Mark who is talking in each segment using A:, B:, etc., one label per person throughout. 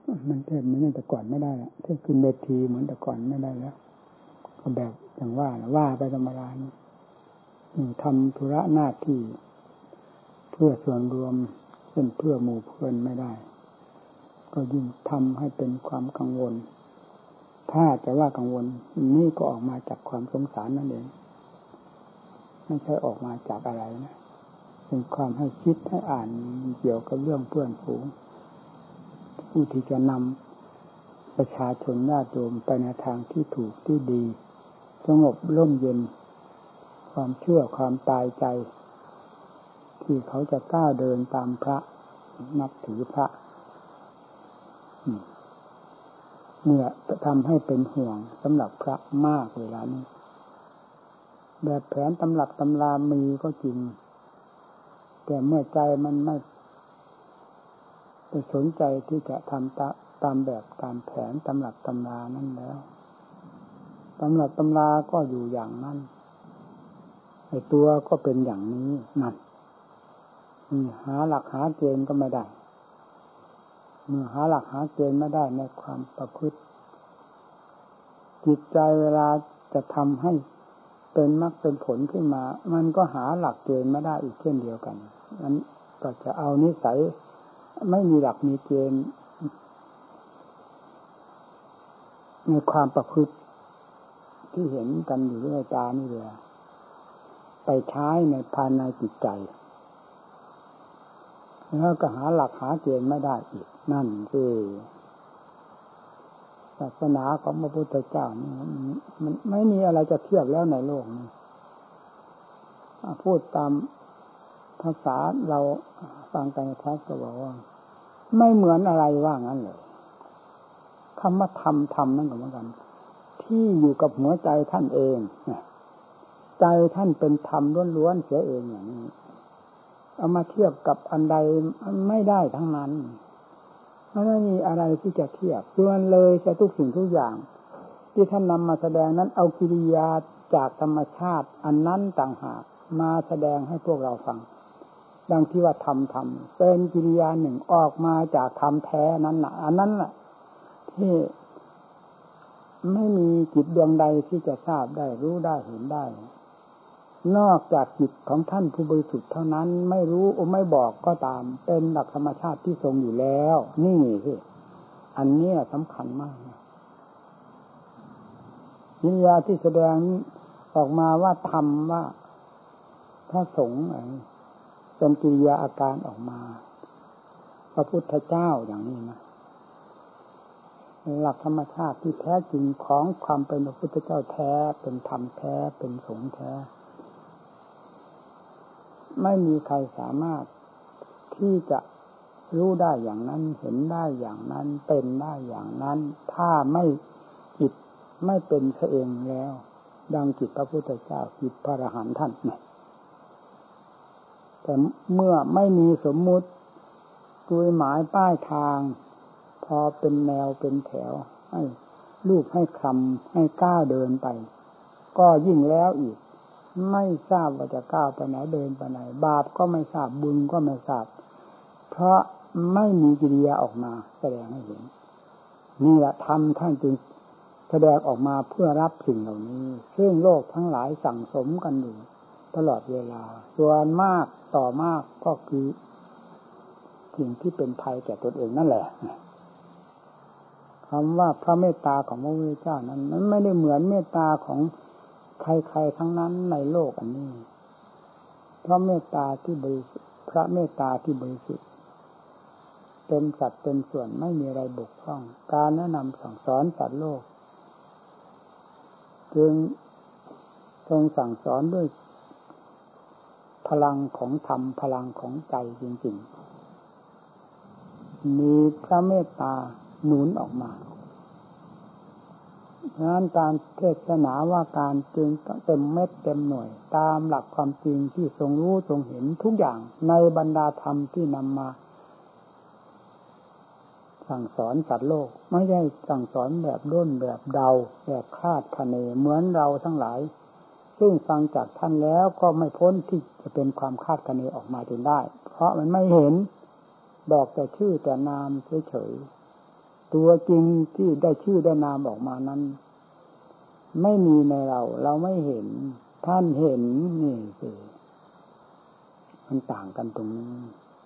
A: มันเทศเหมือนแต่ก่อนไม่ได้แล้วเทศขึ้นเวทีเหมือนแต่ก่อนไม่ได้แล้วก็แบบอย่างว่าไปธรรมดานี่ทำธุระหน้าที่เพื่อส่วนรวมเป็นเพื่อหมู่เพื่อนไม่ได้ก็ยิ่งทำให้เป็นความกังวลถ้าจะว่ากังวลนี่ก็ออกมาจากความสงสารนั่นเองไม่ใช่ออกมาจากอะไรนะเป็นความให้คิดให้อ่านเกี่ยวกับเรื่องเพื่อนฝูงผู้ที่จะนำประชาชนญาติโยมไปในทางที่ถูกที่ดีสงบร่มเย็นความเชื่อความตายใจที่เขาจะก้าวเดินตามพระนับถือพระเนี่ยทำให้เป็นห่วงสำหรับพระมากเวลานี้แบบแผนตำรับตำรามีก็จริงแต่เมื่อใจมันไม่ไปสนใจที่จะทำตามแบบตามแผนตำรับตำรานั่นแล้วตำรับตำราก็อยู่อย่างนั้นไอ้ตัวก็เป็นอย่างนี้นั่นหาหลักหาเกณฑ์ก็ไม่ได้เมื่อหาหลักหาเกณฑ์ไม่ได้ในความประพฤติจิตใจเวลาจะทำให้เป็นมรรคเป็นผลขึ้นมามันก็หาหลักเกณฑ์ไม่ได้อีกเช่นเดียวกันนั้นก็จะเอานิสัยไม่มีหลักมีเกณฑ์ในความประพฤติที่เห็นกันอยู่ด้วยตานี่เลยไปใช้ในภายในจิตใจแล้วก็หาหลักหาเกณฑ์ไม่ได้อีกนั่นคือศาสนาของพระพุทธเจ้านี่มันไม่มีอะไรจะเทียบแล้วในโลกนี้พูดตามภาษาเราฟังกันชัดก็บอกว่าไม่เหมือนอะไรว่างั้นเลยคำว่าธรรมนั่นก็เหมือนกันที่อยู่กับหัวใจท่านเองใจท่านเป็นธรรมล้วนๆเสียเองอย่างนี้เอามาเทียบกับอันใดไม่ได้ทั้งนั้นไม่มีอะไรที่จะเทียบส่วนเลยจะทุกสิ่งทุกอย่างที่ท่านนำมาแสดงนั้นเอากิริยาจากธรรมชาติอันนั้นต่างหากมาแสดงให้พวกเราฟังดังที่ว่าธรรมเป็นกิริยาหนึ่งออกมาจากธรรมแท้นั้นน่ะอันนั้นแหละที่ไม่มีจิตดวงใดที่จะทราบได้รู้ได้เห็นได้นอกจากจิตของท่านผู้บริสุทธิ์เท่านั้นไม่รู้ไม่บอกก็ตามเป็นหลักธรรมชาติที่ทรงอยู่แล้วนี่สิอันนี้สำคัญมากกิริยาที่แสดงออกมาว่าธรรมว่าพระสงฆ์เป็นกิริยาอาการออกมาพระพุทธเจ้าอย่างนี้นะหลักธรรมชาติที่แท้จริงของความเป็นพระพุทธเจ้าแท้เป็นธรรมแท้เป็นสงฆ์แท้ไม่มีใครสามารถที่จะรู้ได้อย่างนั้นเห็นได้อย่างนั้นเป็นได้อย่างนั้นถ้าไม่จิตไม่เป็นเองแล้วดังจิตพระพุทธเจ้าจิตพระอรหันต์ท่านเนี่ยแต่เมื่อไม่มีสมมุติจุดหมายป้ายทางพอเป็นแนวเป็นแถวให้รูปให้คำให้ก้าวเดินไปก็ยิ่งแล้วอีกไม่ทราบว่าจะก้าวไปไหนเดินไปไหนบาปก็ไม่ทราบบุญก็ไม่ทราบเพราะไม่มีกิริยาออกมาแสดงให้เห็นนี่แหละธรรมท่านจึงแสดงออกมาเพื่อรับสิ่งเหล่านี้ซึ่งโลกทั้งหลายสั่งสมกันอยู่ตลอดเวลาส่วนมากต่อมากก็คือสิ่งที่เป็นภัยแก่ตนเองนั่นแหละคำว่าพระเมตตาของพระพุทธเจ้านั้นมันไม่ได้เหมือนเมตตาของใครๆทั้งนั้นในโลกอันนี้เพราะเมตตาที่บริสุทธิ์พระเมตตาที่บริสุทธิ์เต็มสัดเต็มส่วนไม่มีอะไรบกพร่องการแนะนำสั่งสอนสัตว์โลกจึงทรงสั่งสอนด้วยพลังของธรรมพลังของใจจริงๆมีพระเมตตาหนุนออกมาดังนั้นการเทศนาว่าการจึงเต็มเม็ดเต็มหน่วยตามหลักความจริงที่ทรงรู้ทรงเห็นทุกอย่างในบรรดาธรรมที่นำมาสั่งสอนสัตว์โลกไม่ใช่สั่งสอนแบบด้นแบบเดาแบบคาดคะเนเหมือนเราทั้งหลายซึ่งฟังจากท่านแล้วก็ไม่พ้นที่จะเป็นความคาดคะเนออกมาจนได้เพราะมันไม่เห็นบอกแต่ชื่อแต่นามเฉยตัวจริงที่ได้ชื่อได้นามออกมานั้นไม่มีในเราไม่เห็นท่านเห็นนี่สิมันต่างกันตรงนี้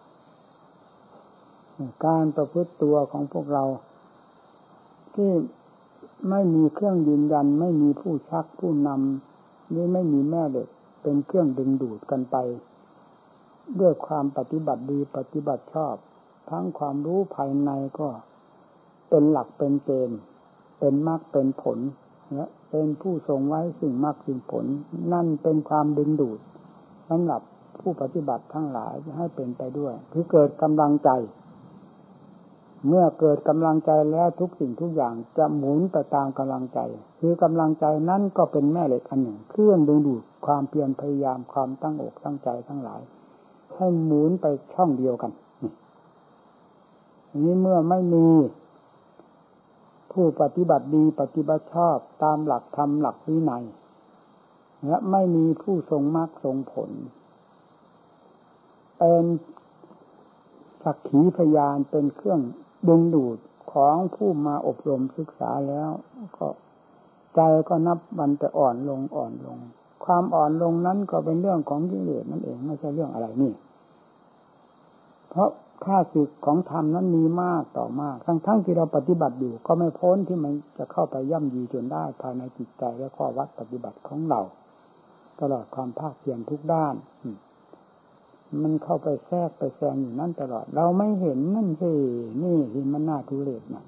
A: การประพฤติตัวของพวกเราที่ไม่มีเครื่องยืนยันไม่มีผู้ชักผู้นำนี่ไม่มีแม่เหล็กเป็นเครื่องดึงดูดกันไปด้วยความปฏิบัติดีปฏิบัติชอบทั้งความรู้ภายในก็เป็นหลักเป็นเกณฑ์เป็นมรรคเป็นผลและเป็นผู้ทรงไว้ซึ่งมรรคซึ่งผลนั่นเป็นความดึงดูดสำหรับผู้ปฏิบัติทั้งหลายให้เป็นไปด้วยคือเกิดกำลังใจเมื่อเกิดกำลังใจแล้วทุกสิ่งทุกอย่างจะหมุนไปตามกำลังใจคือกำลังใจนั้นก็เป็นแม่เหล็กอันหนึ่งเครื่องดึงดูดความเพียรพยายามความตั้งอกตั้งใจทั้งหลายให้หมุนไปช่องเดียวกันนี้เมื่อไม่มีผู้ปฏิบัติดีปฏิบัติชอบตามหลักธรรมหลักวินัยและไม่มีผู้ทรงมรรคทรงผลเป็นสักขีพยานเป็นเครื่องดึงดูดของผู้มาอบรมศึกษาแล้วก็ใจก็นับวันแต่อ่อนลงความอ่อนลงนั้นก็เป็นเรื่องของกิเลสนั่นเองไม่ใช่เรื่องอะไรนี่เพราะข้าศึกของธรรมนั้นมีมากต่อมากทั้งที่เราปฏิบัติอยู่ก็ไม่พ้นที่มันจะเข้าไปย่ำยีจนได้ภายในจิตใจและข้อวัดปฏิบัติของเราตลอดความภาคเพียรทุกด้านมันเข้าไปแทรกไปแซงอยู่นั่นตลอดเราไม่เห็นนั่นสินี่ที่มันน่าทุเรศนะ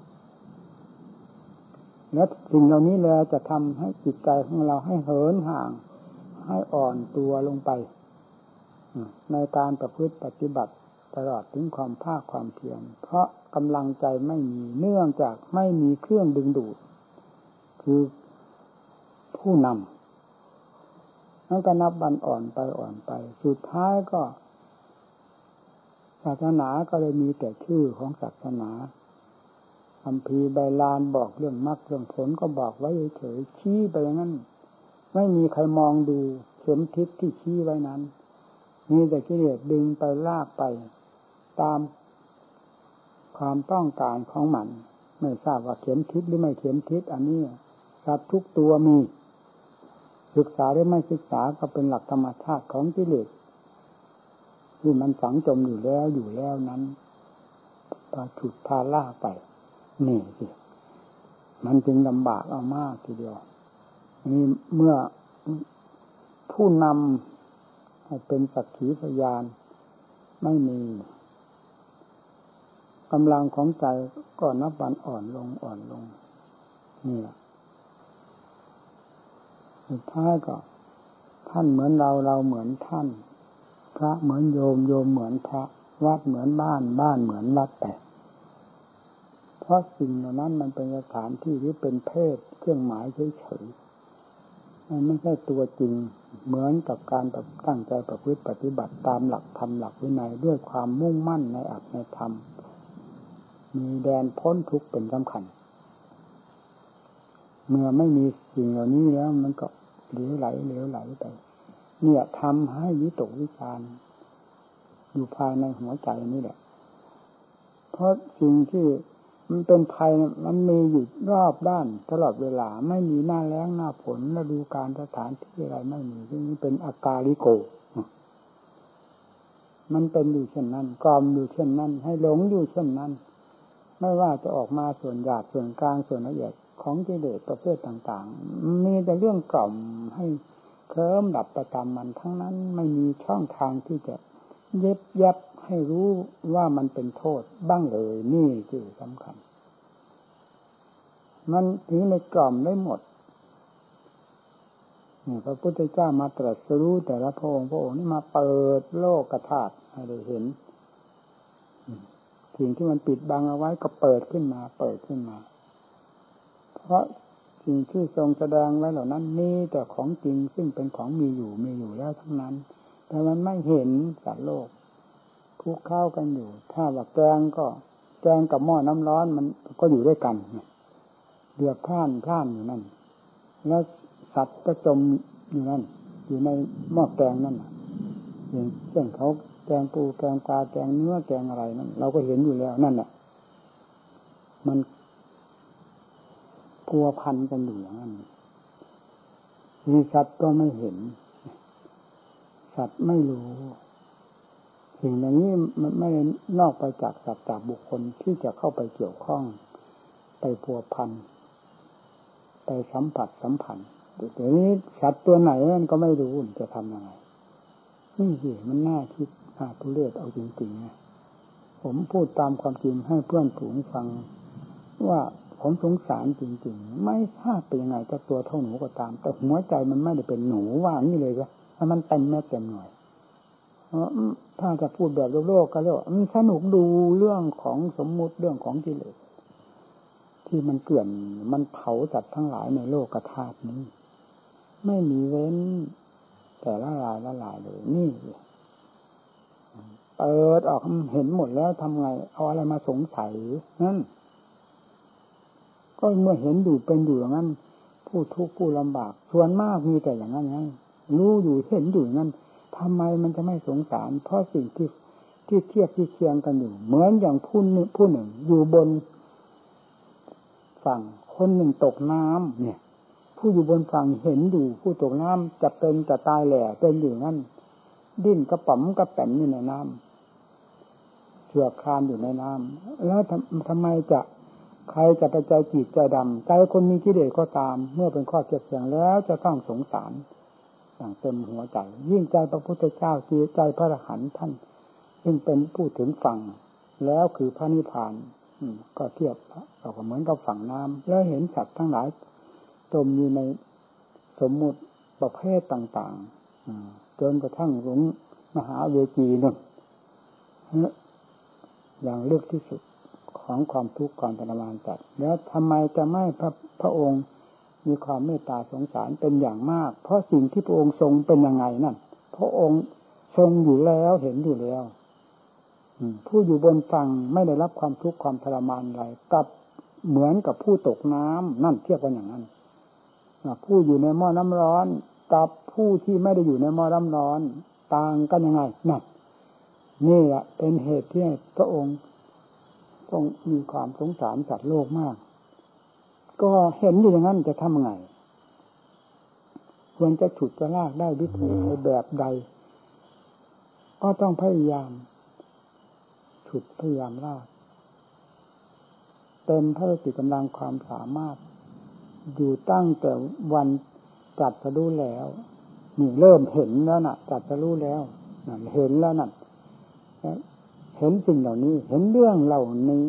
A: แล้วสิ่งเหล่านี้แหละจะทำให้จิตใจของเราให้เหินห่างให้อ่อนตัวลงไปในการประพฤติปฏิบัติตลอดถึงความภาคความเพียรเพราะกำลังใจไม่มีเนื่องจากไม่มีเครื่องดึงดูดคือผู้นำนั่นก็นับวันอ่อนไปสุดท้ายก็ศาสนาก็เลยมีแต่ชื่อของศาสนาคัมภีร์ใบลานบอกเรื่องมรรคเรื่องผลก็บอกไว้เฉยๆชี้ไปอย่างนั้นไม่มีใครมองดูเข็มทิศที่ชี้ไว้นั้นมีแต่กิเลสดึงไปลากไปตามความต้องการของมันไม่ทราบว่าเข็มทิศหรือไม่เข็มทิศอันนี้สัตว์ทุกตัวมีศึกษาหรือไม่ศึกษาก็เป็นหลักธรรมชาติของกิเลสที่มันฝังจมอยู่แล้วนั้นพาฉุดพาล่าไปนี่สิมันจึงลำบากเอามากทีเดียวนี่เมื่อผู้นำให้เป็นสักขีพยานไม่มีกำลังของใจก็นับวันอ่อนลงนี่แหละสุดท้ายก็ท่านเหมือนเราเหมือนท่านพระเหมือนโยมเหมือนพระวัดเหมือนบ้านเหมือนวัดแต่เพราะสิ่งเหล่านั้นมันเป็นสถานที่หรือเป็นเพศเครื่องหมายเฉยๆมันไม่ใช่ตัวจริงเหมือนกับการตั้งใจประพฤติปฏิบัติตามหลักธรรมหลักวินัยด้วยความมุ่งมั่นในอัตในธรรมมีแดนพ้นทุกข์เป็นสำคัญเมื่อไม่มีสิ่งเหล่านี้แล้วมันก็เหลวไหลไปเนี่ยทำให้วิตกวิจารณ์อยู่ภายในหัวใจนี่แหละเพราะสิ่งที่มันเป็นภัยมันมีอยู่รอบด้านตลอดเวลาไม่มีหน้าแล้งหน้าฝนฤดูกาลสถานที่อะไรไม่มีที่นี้เป็นอากาลิโกมันเป็นอยู่เช่นนั้นกอมอยู่เช่นนั้นให้หลงอยู่เช่นนั้นไม่ว่าจะออกมาส่วนหยาบส่วนกลางส่วนละเอียดของกิเลสประเภทต่างๆมีแต่เรื่องกล่อมให้เคลิ้มดับไปตามมันทั้งนั้นไม่มีช่องทางที่จะเย็บยับให้รู้ว่ามันเป็นโทษบ้างเลยนี่คือสำคัญมันถึงในกล่อมได้หมดพระพุทธเจ้ามาตรัสรู้แต่ละพระองค์นี่มาเปิดโลกธาตุให้ได้เห็นสิ่งที่มันปิดบังเอาไว้ก็เปิดขึ้นมาเพราะสิ่งที่ทรงแสดงไว้เหล่านั้นมีแต่ของจริงซึ่งเป็นของมีอยู่แล้วทั้งนั้นแต่มันไม่เห็นสัตว์โลกคลุกเคล้ากันอยู่ถ้าว่าแกงกับหม้อน้ำร้อนมันก็อยู่ด้วยกันเดือดพล่านอยู่นั่นแล้วสัตว์ก็จมอยู่นั่นอยู่ในหม้อแกงนั่นอย่างเช่นเขาแกงปูแกงปลาแกงเนื้อแกงอะไรนั่นเราก็เห็นอยู่แล้วนั่นแหละมันพัวพันกันอยู่อย่างนั้นมีสัตว์ก็ไม่เห็นสัตว์ไม่รู้สิ่งเหล่านี้มันไม่นอกไปจากสัตว์จากบุคคลที่จะเข้าไปเกี่ยวข้องไปพัวพันไปสัมผัสสัมพันธ์แต่นี้สัตว์ตัวไหนมันก็ไม่รู้จะทำยังไงนี่สิมันน่าคิดน่าทุเรศเอาจริงๆนะผมพูดตามความจริงให้เพื่อนฝูงฟังว่าผมสงสารจริงๆไม่ทราบเป็นยังไงจะตัวเท่าหนูก็ตามแต่หัวใจมันไม่ได้เป็นหนูว่านี่เลยว่าถ้ามันเต็มแม่เต็มหน่อยถ้าจะพูดแบบโลกก็เรียกว่ามันสนุกดูเรื่องของสมมุติเรื่องของกิเลสที่มันเกลื่อนมันเผาสัตว์ทั้งหลายในโลกธาตุนี้ไม่มีเว้นแต่ละลายละลายเลยนี่เปิดออกเห็นหมดแล้วทำไงเอาอะไรมาสงสัยนั่นก็เมื่อเห็นอยู่เป็นอยู่อย่างนั้นผู้ทุกข์ผู้ลำบากส่วนมากมีแต่อย่างนั้นไงรู้อยู่เห็นอยู่อย่างนั้นทำไมมันจะไม่สงสารเพราะสิ่งที่เทียบที่เคียงกันอยู่เหมือนอย่างผู้หนึ่งอยู่บนฝั่งคนหนึ่งตกน้ำเนี่ยผู้อยู่บนฝั่งเห็นอยู่ผู้ตกน้ำจะเป็นจะตายแหล่เป็นอยู่นั่นดิ้นกระป๋อมกระแป๋นอยู่ในน้ำเชือกคลานอยู่ในน้ำแล้วทำไมใครจะไปใจจีดใจดำใจคนมีกิเลสก็ตามเมื่อเป็นข้อเทียบเทียงแล้วจะต้องสงสารอย่างเต็มหัวใจยิ่งใจพระพุทธเจ้าใจพระอรหันต์ท่านซึ่งเป็นผู้ถึงฝั่งแล้วคือพระนิพพานก็เทียบเราก็เหมือนกับฝั่งน้ำแล้วเห็นสัตว์ทั้งหลายจมอยู่ในสมมุติประเภทต่างๆจนกระทั่งลงมหาเวจีนั่นอย่างลึกที่สุดของความทุกข์ความทรมานจัดแล้วทำไมจะไม่พระองค์มีความเมตตาสงสารเป็นอย่างมากเพราะสิ่งที่พระองค์ทรงเป็นยังไงนั่นพระองค์ทรงอยู่แล้วเห็นอยู่แล้วผู้อยู่บนฝั่งไม่ได้รับความทุกข์ความทรมานอะไรกับเหมือนกับผู้ตกน้ำนั่นเทียบกันอย่างนั้นผู้อยู่ในหม้อน้ำร้อนกับผู้ที่ไม่ได้อยู่ในหม้อน้ำร้อนต่างกันยังไงนั่นนี่แหละเป็นเหตุที่พระองค์ต้องมีความสงสารสัตว์โลกมากก็เห็นอยู่อย่างนั้นจะทำไงควรจะฉุดจะลากได้วิธีแบบใดก็ต้องพยายามฉุดพยายามลากเต็มพระสติกำลังความสามารถอยู่ตั้งแต่วันตรัสรู้แล้วนี่เริ่มเห็นแล้วน่ะตรัสรู้แล้วนั่นเห็นแล้วนั่นเห็นสิ่งเหล่านี้เห็นเรื่องเหล่านี้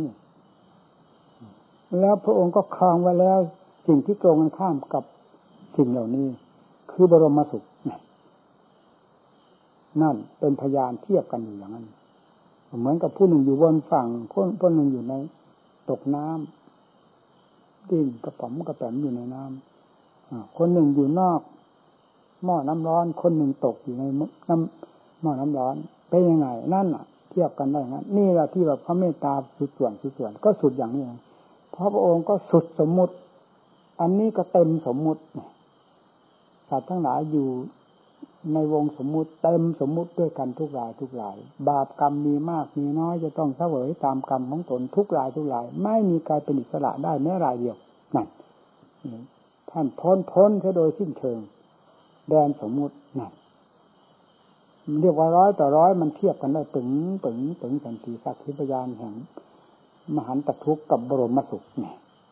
A: แล้วพระองค์ก็ครองไว้แล้วสิ่งที่ตรงกันข้ามกับสิ่งเหล่านี้คือบรมสุขนั่นเป็นพยานเทียบกันอยู่อย่างนั้นเหมือนกับผู้หนึ่งอยู่บนฝั่งคนหนึ่งอยู่ในตกน้ำดิ้นกระป๋อมกระแป๋มอยู่ในน้ำคนหนึ่งอยู่นอกหม้อน้ำร้อนคนหนึ่งตกอยู่ในหม้อน้ำร้อนเป็นยังไงนั่นน่ะเทียบกันได้งั้นนี่แหละที่แบบพระเมตตาสุดส่วนก็สุดอย่างนี้เพราะพระองค์ก็สุดสมมุติอันนี้ก็เต็มสมมุติสัตว์ทั้งหลายอยู่ในวงสมมุติเต็มสมมุติด้วยกันทุกรายบาปกรรมมีมากมีน้อยจะต้องเสวยตามกรรมของตนทุกรายไม่มีใครเป็นอิสระได้แม้รายเดียวนั่นท่านพ้นเสียโดยสิ้นเชิงแดนสมมุตินั่นเรียกว่า100 ต่อ 100มันเทียบกันได้ปึงสันติสักขีพยานแห่งมหันตทุกข์กับบรมสุขเนี่ย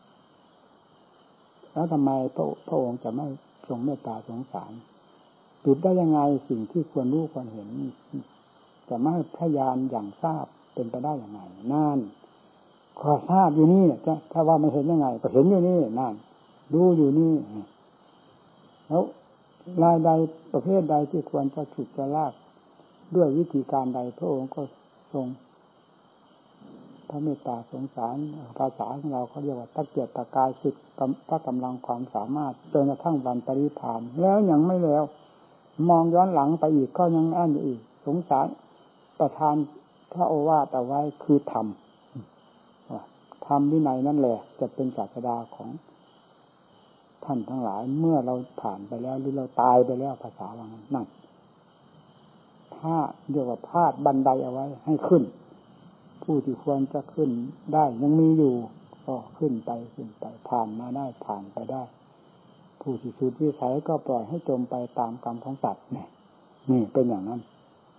A: แล้วทำไมพระองค์จะไม่ทรงเมตตาสงสารปิดได้ยังไงสิ่งที่ควรรู้ควรเห็นจะไม่พยานอย่างทราบเป็นไปได้ยังไงนั่นขอทราบอยู่นี่จะถ้าว่าไม่เห็นยังไงก็เห็นอยู่นี่นั่นดูอยู่นี่แล้วรายใดประเภทใดที่ควรจะฉุดจะลากด้วยวิธีการใดพระองค์ก็ทรงพระเมตตาสงสารภาษาของเราเขาเรียกว่าตะเกียกตะกายสุดพระกำลังความสามารถจนกระทั่งวันปรินิพพานแล้วยังไม่แล้วมองย้อนหลังไปอีกก็ยังอั้นอยู่อีกสงสารประทานพระโอวาทเอาไว้คือธรรมวินัยนั่นแหละจะเป็นศาสดาของท่านทั้งหลายเมื่อเราผ่านไปแล้วหรือเราตายไปแล้วภาษาว่างั้นนั่นถ้าเรียกว่าพาดบันไดเอาไว้ให้ขึ้นผู้ที่ควรจะขึ้นได้ยังมีอยู่ก็ขึ้นไปผ่านมาได้ผ่านไปได้ผู้ที่สุดวิสัยก็ปล่อยให้จมไปตามกรรมของสัตว์นี่เป็นอย่างนั้น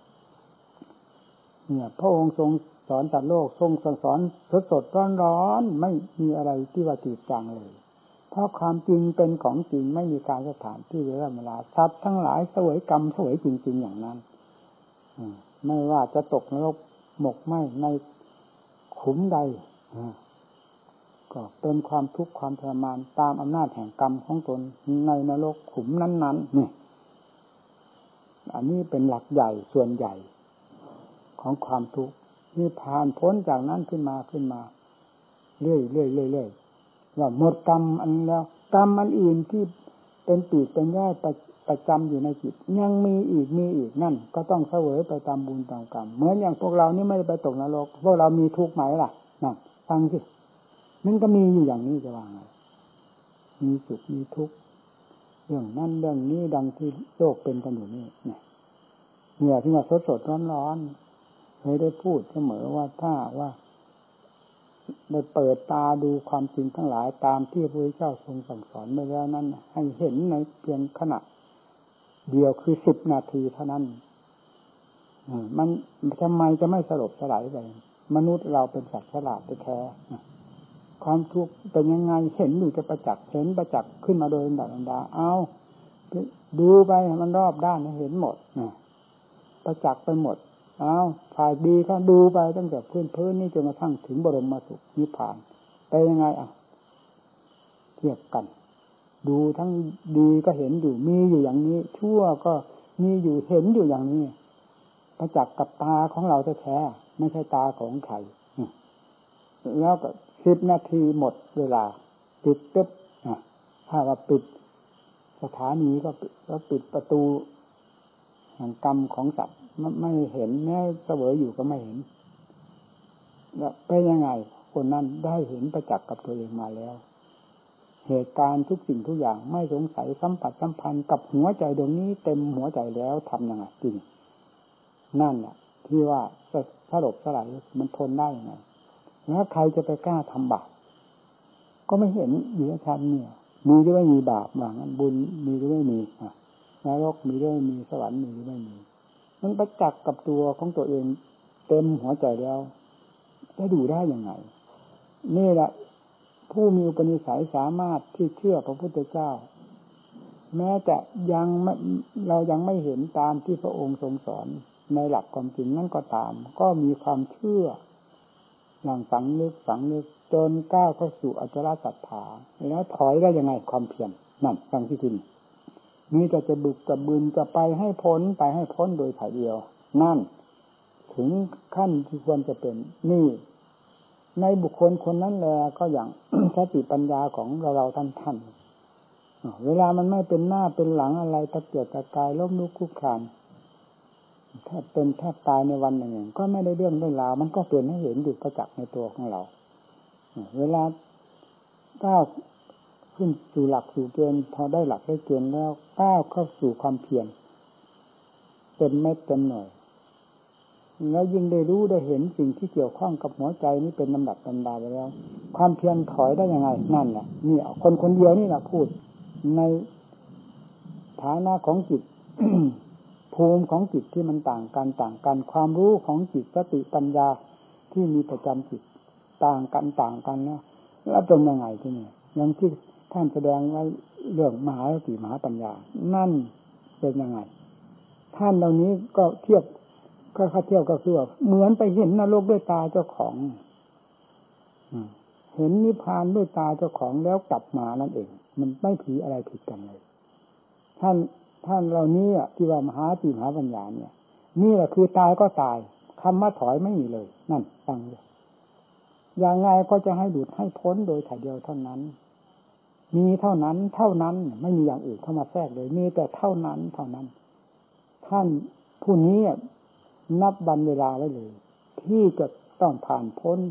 A: เนี่ยพระองค์ทรงสอนสัตว์โลกทรงสอนสดร้อนไม่มีอะไรที่ว่าจืดจางเลยเพราะความจริงเป็นของจริงไม่มีการสถานที่เวลาสัตว์ทั้งหลายเสวยกรรมเสวยจริงๆอย่างนั้นไม่ว่าจะตกนรกหมกไหมในขุมใดก็เป็นความทุกข์ความทรมานตามอำนาจแห่งกรรมของตนในนรกขุมนั้นๆนี่อันนี้เป็นหลักใหญ่ส่วนใหญ่ของความทุกข์ที่ผ่านพ้นจากนั้นขึ้นมาเรื่อยว่าหมดกรรมอันแล้วกรรมอันอื่นที่เป็นปีกเป็นแง่ประจำอยู่ในจิตยังมีอีกนั่นก็ต้องเสวยไปตามบุญตามกรรมเหมือนอย่างพวกเรานี่ไม่ได้ไปตกนรกพวกเรามีทุกข์ไหมล่ะนั่นฟังสิมันก็มีอยู่อย่างนี้จะว่าไงมีสุขมีทุกข์เรื่องนั้นเรื่องนี้ดังที่โลกเป็นกันอยู่นี่เนี่ยที่ว่าสดร้อนเคยได้พูดเสมอว่าถ้าว่าได้เปิดตาดูความจริงทั้งหลายตามที่พระพุทธเจ้าทรงสั่งสอนไปแล้วนั้นให้เห็นในเพียงขณะเดียวคือ10 นาทีเท่านั้นมันทำไมจะไม่สลบสลายไปมนุษย์เราเป็นสัตว์ฉลาดแท้ความทุกข์เป็นยังไงเห็นอยู่จะประจักษ์ขึ้นมาโดยลำดับเอาดูไปมันรอบด้านเห็นหมดประจักษ์ไปหมดเอาฝ่ายดีก็ดูไปตั้งแต่พื้นนี่จนกระทั่งถึงบรมสุขนิพพานไปยังไงเทียบกันดูทั้งดีก็เห็นอยู่มีอยู่อย่างนี้ชั่วก็มีอยู่เห็นอยู่อย่างนี้ประจักษ์กับตาของเราแท้ๆไม่ใช่ตาของใครแล้วก็10 นาทีหมดเวลาปิดตึ๊บถ้าว่าปิดสถานีก็ปิดประตูแห่งกรรมของสัตว์ไม่เห็นแม้เสวยอยู่ก็ไม่เห็นแล้วเป็นยังไงคนนั้นได้เห็นประจักษ์กับตัวเองมาแล้วเหตุการณ์ทุกสิ่งทุกอย่างไม่สงสัยสัมพันธ์กับหัวใจดวงนี้เต็มหัวใจแล้วทำยังไงจริงนั่นแหละที่ว่าสลบสลายมันทนได้ยังไงแล้วใครจะไปกล้าทำบาปก็ไม่เห็นอยู่ชัดเนี่ยมีหรือไม่มีบาปว่างั้นบุญมีหรือไม่มีนรกมีหรือไม่มีสวรรค์มีหรือไม่มีมันประจักษ์กับตัวของตัวเองเต็มหัวใจแล้วจะดูได้ยังไงนี่แหละผู้มีอุปนิสัยสามารถที่เชื่อพระพุทธเจ้าแม้จะเรายังไม่เห็นตามที่พระองค์ทรงสอนในหลักความจริงนั่นก็ตามก็มีความเชื่ออย่างฝังลึกจนก้าวเข้าสู่อจารศรัทธาแล้วถอยได้ยังไงความเพียรนั่นฟังที่จริงนี่จะบึกจะบืนจะไปให้พ้นโดยถ่ายเดียวนั่นถึงขั้นที่ควรจะเป็นนี่ในบุคคลคนนั้นแหละก็อย่าง สติปัญญาของเราท่านเวลามันไม่เป็นหน้าเป็นหลังอะไรตะเกียกตะกายล้มลุกคลุกคลานถ้าเป็นแทบตายในวันหนึ่งก็ไม่ได้เรื่องได้ราวมันก็เปลี่ยนให้เห็นอยู่ประจักษ์ในตัวของเราเวลาก้าวขึ้นสู่หลักสู่เกณฑ์พอได้หลักได้เกณฑ์แล้วก้าวเข้าสู่ความเพียรเต็มเม็ดเต็มหน่วยแล้วยิ่งได้รู้ได้เห็นสิ่งที่เกี่ยวข้องกับหัวใจนี้เป็นลำดับลำดาไปแล้วความเพียรถอยได้ยังไงนั่นแหละนี่คนเดียวนี่แหละพูดในฐานะของจิต ภูมิของจิตที่มันต่างกันความรู้ของจิตสติปัญญาที่มีประจำจิตต่างกันแล้วเป็นยังไงที่นี่อย่างที่ท่านแสดงไว้เรื่องมหาสติมหาปัญญานั่นเป็นยังไงท่านเหล่านี้ก็เทียบก็คือเหมือนไปเห็นนรกด้วยตาเจ้าของเห็นนิพพานด้วยตาเจ้าของแล้วกลับมานั่นเองมันไม่ผีอะไรผิดกันเลยท่านเหล่านี้ที่ว่ามหาสติมหาปัญญาเนี่ยนี่แหละคือตายก็ตายคำว่าถอยไม่มีเลยนั่นฟังเลยอย่างไงก็จะให้หลุดให้พ้นโดยถ่ายเดียวเท่านั้นมีเท่านั้นไม่มีอย่างอื่นเข้ามาแทรกเลยมีแต่เท่านั้นท่านผู้นี้นับวันเวลาไว้เลยที่จะต้องผ่านพ้น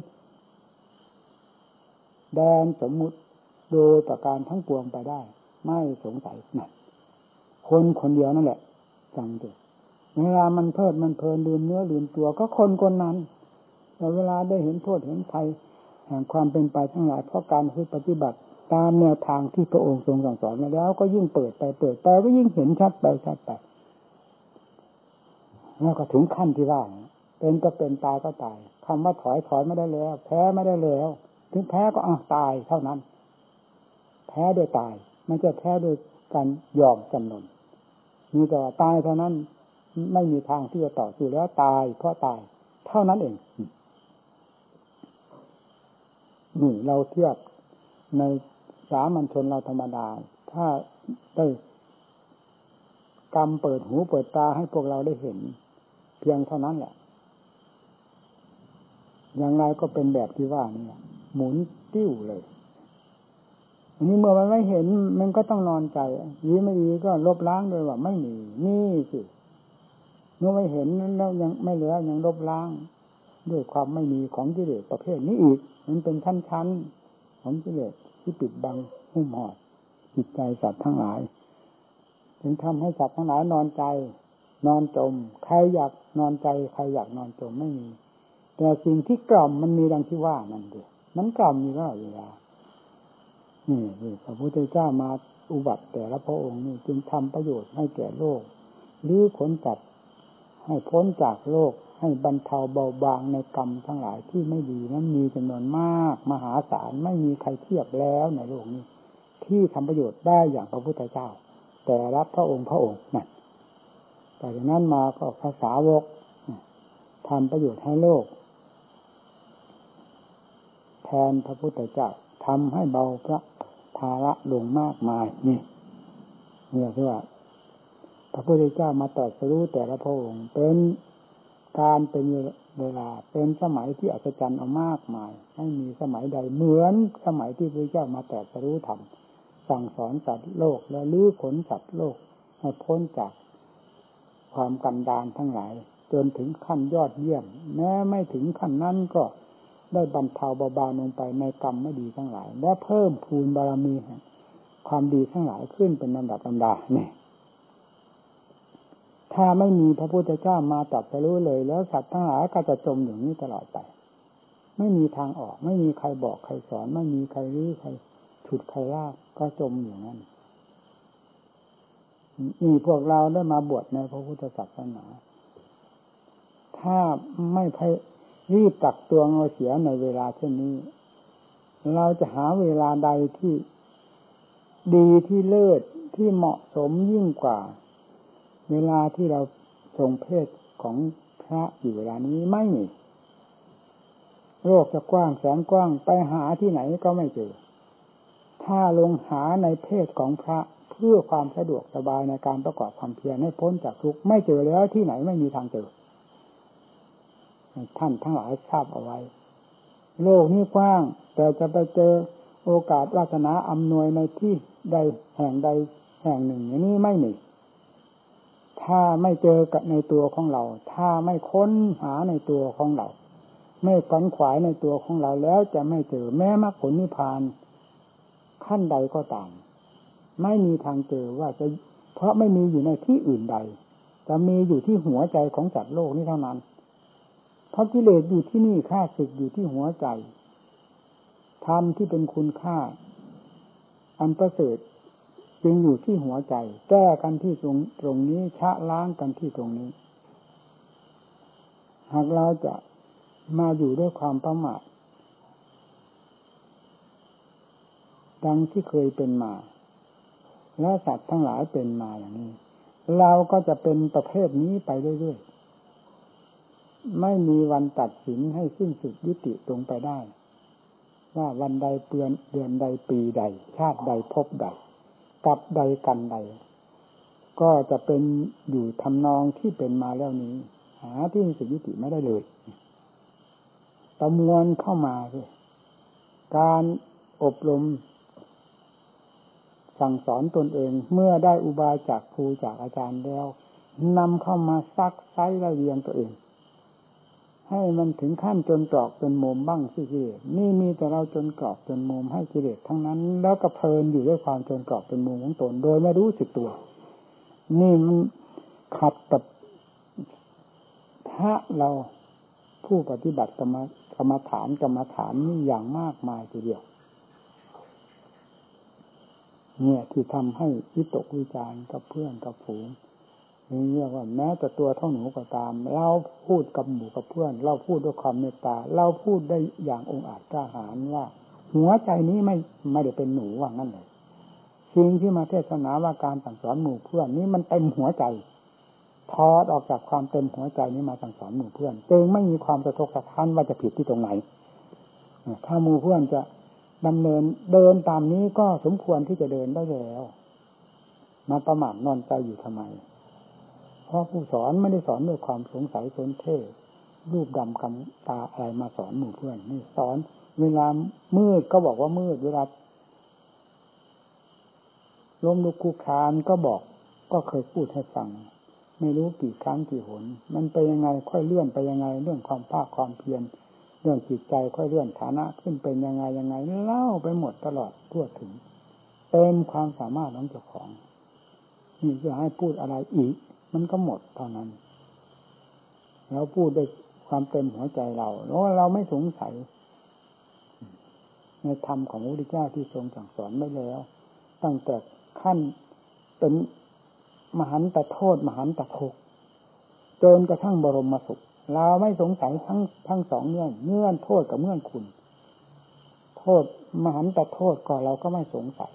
A: แดนสมมุติโดยประการทั้งปวงไปได้ไม่สงสัยนะคนเดียวนั่นแหละจังเด็ดเวลามันเพลินลืมเนื้อลืมตัวก็คนนั้นแต่เวลาได้เห็นโทษเห็นภัยแห่งความเป็นไปทั้งหลายเพราะการปฏิบัติตามแนวทางที่พระองค์ทรงสั่งสอนมาแล้วก็ยิ่งเปิดไปก็ยิ่งเห็นชัดไปแล้วก็ถึงขั้นที่ว่าเป็นก็เป็นตายก็ตายคำว่าถอยไม่ได้แล้วแพ้ไม่ได้แล้วถึงแพ้ก็ตายเท่านั้นแพ้โดยตายไม่ใช่แพ้โดยการยอมจำนนมีแต่ว่าตายเท่านั้นไม่มีทางที่จะต่อสู้แล้วตายเพราะตายเท่านั้นเองนี่เราเทียบในสามัญชนเราธรรมดาถ้าได้กรรมเปิดหูเปิดตาให้พวกเราได้เห็นเพียงเท่านั้นแหละอย่างไรก็เป็นแบบที่ว่านี่หมุนติ้วเลยอันนี้เมื่อมันไม่เห็นมันก็ต้องนอนใจยีไม่ยีก็ลบล้างโดยว่าไม่มีนี่สิเมื่อไม่เห็นแล้วยังไม่เหลือยังลบล้างด้วยความไม่มีของกิเลสประเภทนี้อีกมันเป็นชั้นๆของกิเลสที่ปิดบังหุ้มห่อจิตใจสัตว์ทั้งหลายถึงทำให้สัตว์ทั้งหลายนอนใจนอนจมใครอยากนอนใจใครอยากนอนจมไม่มีแต่สิ่งที่กล่อมมันมีดังที่ว่านั่นดิมันกล่อมอยู่ตลอดเวลานี่พระพุทธเจ้ามาอุบัติแต่ละพระองค์นี่จึงทำประโยชน์ให้แก่โลกหรือขนจัดให้พ้นจากโลกให้บรรเทาเบาบางในกรรมทั้งหลายที่ไม่ดีนั้นมีจำนวนมากมหาศาลไม่มีใครเทียบแล้วในโลกนี้ที่ทำประโยชน์ได้อย่างพระพุทธเจ้าแต่รับพระองค์นั่นแต่จากนั้นมาก็ภาษาวกทำประโยชน์ให้โลกแทนพระพุทธเจ้าทำให้เบาพระภาระลงมากมายนี่ที่ว่าพระพุทธเจ้ามาตรัสรู้แต่ละพระองค์เป็นการเป็นเวลาเป็นสมัยที่อัศจรรย์เอามากมายไม่มีสมัยใดเหมือนสมัยที่พระพุทธเจ้ามาตรัสรู้ธรรมสั่งสอนสัตว์โลกและลื้อขนสัตว์โลกให้พ้นจากความกันดารทั้งหลายจนถึงขั้นยอดเยี่ยมแม้ไม่ถึงขั้นนั้นก็ได้บรรเทาเบาบางลงไปในกรรมไม่ดีทั้งหลายและเพิ่มพูนบารมีความดีทั้งหลายขึ้นเป็นลำดับลำดาเนี่ยถ้าไม่มีพระพุทธเจ้ามาตรัสรู้เลยแล้วสัตว์ทั้งหลายก็จะจมอย่างนี้ตลอดไปไม่มีทางออกไม่มีใครบอกใครสอนไม่มีใครรื้อใครฉุดใครลากก็จมอย่างนั้นนี่พวกเราได้มาบวชในพระพุทธศาสนาถ้าไม่รีบตักตวงเอาเสียในเวลาเช่นนี้เราจะหาเวลาใดที่ดีที่เลิศที่เหมาะสมยิ่งกว่าเวลาที่เราทรงเพศของพระอยู่เวลานี้ไม่มีโลกจะกว้างแสนกว้างไปหาที่ไหนก็ไม่เจอถ้าลงหาในเพศของพระเพื่อความสะดวกสบายในการประกอบความเพียรให้พ้นจากทุกข์ไม่เจอแล้วที่ไหนไม่มีทางเจอท่านทั้งหลายทราบเอาไว้โลกนี้กว้างแต่จะไปเจอโอกาสวาสนาอำนวยในที่ใดแห่งใดแห่งหนึ่งอย่างนี้ไม่มีถ้าไม่เจอกับในตัวของเราถ้าไม่ค้นหาในตัวของเราไม่ฝันขวายในตัวของเราแล้วจะไม่เจอแม้มรรคผลนิพพานขั้นใดก็ตามไม่มีทางเจอว่าจะเพราะไม่มีอยู่ในที่อื่นใดจะมีอยู่ที่หัวใจของสัตว์โลกนี้เท่านั้นเพราะกิเลสอยู่ที่นี่ข้าศึกอยู่ที่หัวใจธรรมที่เป็นคุณค่าอันประเสริฐจึงอยู่ที่หัวใจแก้กันที่ตรงนี้ชะล้างกันที่ตรงนี้หากเราจะมาอยู่ด้วยความประมาทดังที่เคยเป็นมาและสัตว์ทั้งหลายเป็นมาอย่างนี้เราก็จะเป็นประเภทนี้ไปเรื่อยๆไม่มีวันตัดสินให้สิ้นสุดยุติตรงไปได้ว่าวันใดเดือนใดปีใดชาติใดภพใดกับใดกันใดก็จะเป็นอยู่ทำนองที่เป็นมาแล้วนี้หาที่สิ้นสุดยุติไม่ได้เลยประมวลเข้ามาเลยการอบรมสั่งสอนตนเองเมื่อได้อุบายจากครูจากอาจารย์แล้วนำเข้ามาซักไซไล่เรียงตัวเองให้มันถึงขั้นจนกรอกจนมุมบ้างสิกิเลสนี่มีแต่เราจนกรอกจนมุมให้กิเลสทั้งนั้นแล้วก็เพลินอยู่ด้วยความจนกรอกจนมุมของตนโดยไม่รู้สึกตัวนี่มันขัดกับพระเราผู้ปฏิบัติกรรมฐานนี่อย่างมากมายทีเดียวเนี่ยที่ทำให้วิตกวิจารณ์กับเพื่อนกับฝูงนี่เรียกว่าแม้แต่ตัวเท่าหนูก็ตามเราพูดกับหมู่กับเพื่อนเราพูดด้วยความเมตตาเราพูดได้อย่างองอาจกล้าหาญว่าหัวใจนี้ไม่ได้เป็นหนูว่างั้นเลยสิ่งที่มาเทศนาว่าการสั่งสอนหมู่เพื่อนนี้มันเต็มหัวใจถอดออกจากความเต็มหัวใจนี้มาสั่งสอนหมู่เพื่อนจึงไม่มีความสะทกสะท้านว่าจะผิดที่ตรงไหนถ้าหมู่เพื่อนจะดำเนินเดินตามนี้ก็สมควรที่จะเดินได้แล้วมาประมาทนอนใจอยู่ทำไมเพราะผู้สอนไม่ได้สอนด้วยความสงสัยสนเท่รูปดำกำตาอะไรมาสอนหมู่เพื่อนนี่สอนเวลามืดก็บอกว่ามืดเวลาล้มลุกคลุกคลานก็บอกก็เคยพูดให้ฟังไม่รู้กี่ครั้งกี่หนมันไปยังไงค่อยเลื่อนไปยังไงเรื่องความภาคความเพียรเรื่องจิตใจค่อยเลื่อนฐานะขึ้นเป็นยังไงเล่าไปหมดตลอดทั่วถึงเต็มความสามารถของเจ้าของนี่จะให้พูดอะไรอีกมันก็หมดเท่านั้นเราพูดด้วยความเต็มหัวใจเราแล้วเราไม่สงสัยในธรรมของพระพุทธเจ้าที่ทรงสั่งสอนไว้แล้วตั้งแต่ขั้นเป็นมหันตโทษมหันตทุกข์จนกระทั่งบรมสุขเราไม่สงสัยทั้งสองเงื่อนโทษกับเงื่อนคุณโทษมหันตโทษก็เราก็ไม่สงสัย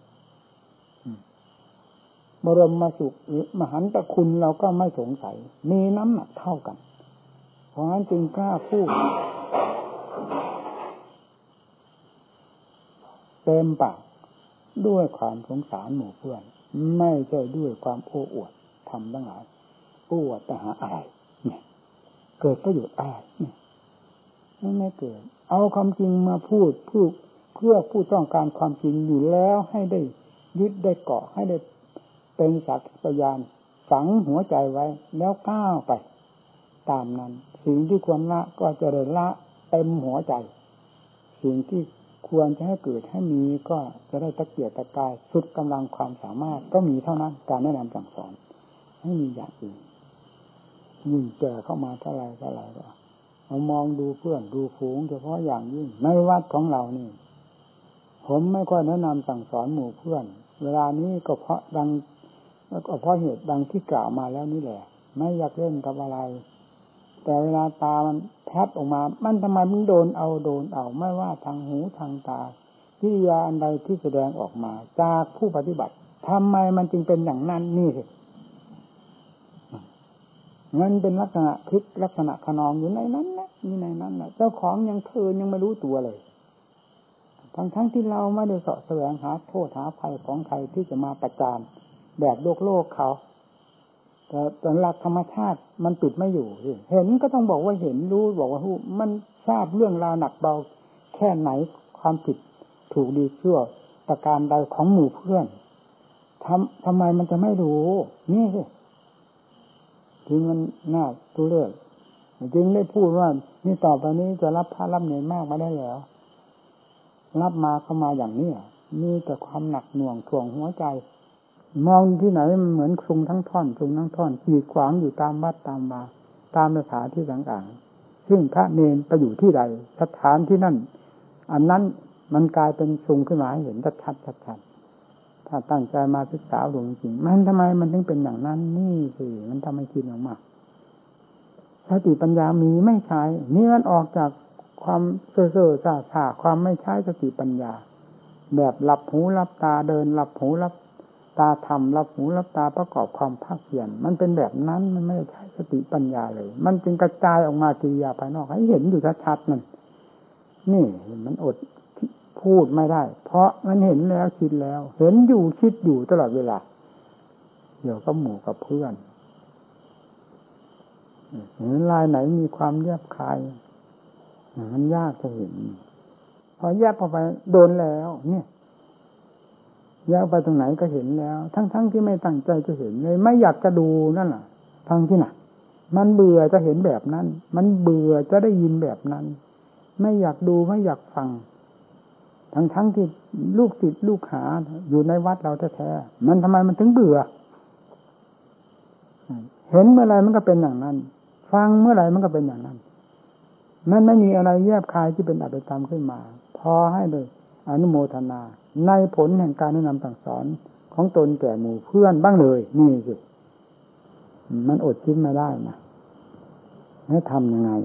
A: บรมสุขหรือมหันตคุณเราก็ไม่สงสัยมีน้ำหนักเท่ากันเพราะงั้นจึงกล้าพูดเต็มปากด้วยความสงสารหมู่เพื่อนไม่ใช่ด้วยความโอ้อวดทำทั้งหลายโอ้อวดแต่หาอะไรเนี่ยเกิดประโยชน์อะไรเนี่ยไม่เกิดเอาความจริงมาพูดเพื่อผู้ต้องการความจริงอยู่แล้วให้ได้ยึดได้เกาะให้ได้เป็นสักขีพยานฝังหัวใจไว้แล้วก้าวไปตามนั้นสิ่งที่ควรละก็จะได้ละเต็มหัวใจสิ่งที่ควรจะให้เกิดให้มีก็จะได้ตะเกียกตะกายสุดกำลังความสามารถก็มีเท่านั้นการแนะนำสั่งสอนไม่มีอย่างอื่นยิ่งแก่เข้ามาเท่าไรก็เอามองดูเพื่อนดูฝูงเฉพาะอย่างยิ่งในวัดของเรานี่ผมไม่ค่อยแนะนำสั่งสอนหมู่เพื่อนเวลานี้ก็เพราะเหตุดังที่กล่าวมาแล้วนี่แหละไม่อยากเล่นกับอะไรแต่เวลาตามันแพบออกมามันทำไมมันโดนเอาไม่ว่าทางหูทางตากิริยาอันใดที่แสดงออกมาจากผู้ปฏิบัติทำไมมันจึงเป็นอย่างนั้นนี่สิมันเป็นลักษณะคลิกลักษณะขนองอยู่ในนั้นนะนี่ในนั้นนะเจ้าของยังเทินยังไม่รู้ตัวเลยทั้งที่เราไม่ได้เสาะแสวงหาโทษหาภัยของใครที่จะมาประจานแบบโลกเขาแต่หลักธรรมชาติมันปิดไม่อยู่เห็นก็ต้องบอกว่าเห็นรู้บอกว่ารู้มันทราบเรื่องราวหนักเบาแค่ไหนความผิดถูกดีชั่วประการใดของหมู่เพื่อนทำไมมันจะไม่รู้นี่สิถึงมันน่าทุเรศจึงได้พูดว่านี่ต่อไปนี้จะรับพระรับเนรมากไม่ได้แล้วรับมาเข้ามาอย่างนี้มีแต่ความหนักหน่วงถ่วงหัวใจมองที่ไหนมันเหมือนคลุงทั้งท่อนขีดขวางอยู่ตามวัดตามวาตามสถานที่ต่างๆซึ่งพระเนรไปอยู่ที่ใดสถานที่นั่นอันนั้นมันกลายเป็นคลุงขึ้นมาให้เห็นชัดถ้าตั้งใจมาศึกษาหลวงจริงมันทำไมมันถึงเป็นอย่างนั้นนี่สิมันทำให้คิดมากสติปัญญามีไม่ใช้นี่มันออกจากความเซ่อซ่าความไม่ใช้สติปัญญาแบบหลับหูหลับตาเดินหลับหูหลับตาทำรับหูรับตาประกอบความภาคเพียรมันเป็นแบบนั้นมันไม่ได้ใช้สติปัญญาเลยมันจึงกระจายออกมากิริยาภายนอกให้เห็นอยู่ชัดๆนั่นนี่มันอดพูดไม่ได้เพราะมันเห็นแล้วคิดแล้วเห็นอยู่คิดอยู่ตลอดเวลาเดี๋ยวก็หมู่กับเพื่อนเห็นลายไหนมีความแยบคายมันยากจะเห็นพอแยบเข้าไปโดนแล้วเนี่ยยาวไปตรงไหนก็เห็นแล้วทั้งที่ไม่ตั้งใจจะเห็นเลยไม่อยากจะดูนั่นแหละทั้งที่น่ะมันเบื่อจะเห็นแบบนั้นมันเบื่อจะได้ยินแบบนั้นไม่อยากดูไม่อยากฟังทั้งที่ลูกศิษย์ลูกหาอยู่ในวัดเราแท้ๆมันทำไมมันถึงเบื่อเห็นเมื่อไรมันก็เป็นอย่างนั้นฟังเมื่อไรมันก็เป็นอย่างนั้นนั่นไม่มีอะไรแยบคายที่เป็นอัตธรรมขึ้นมาพอให้เลยอนุโมทนาในผลแห่งการแนะนำสั่งสอนของตนแก่หมู่เพื่อนบ้างเลยนี่สิมันอดคิดไม่ได้นะให้ทำยังไง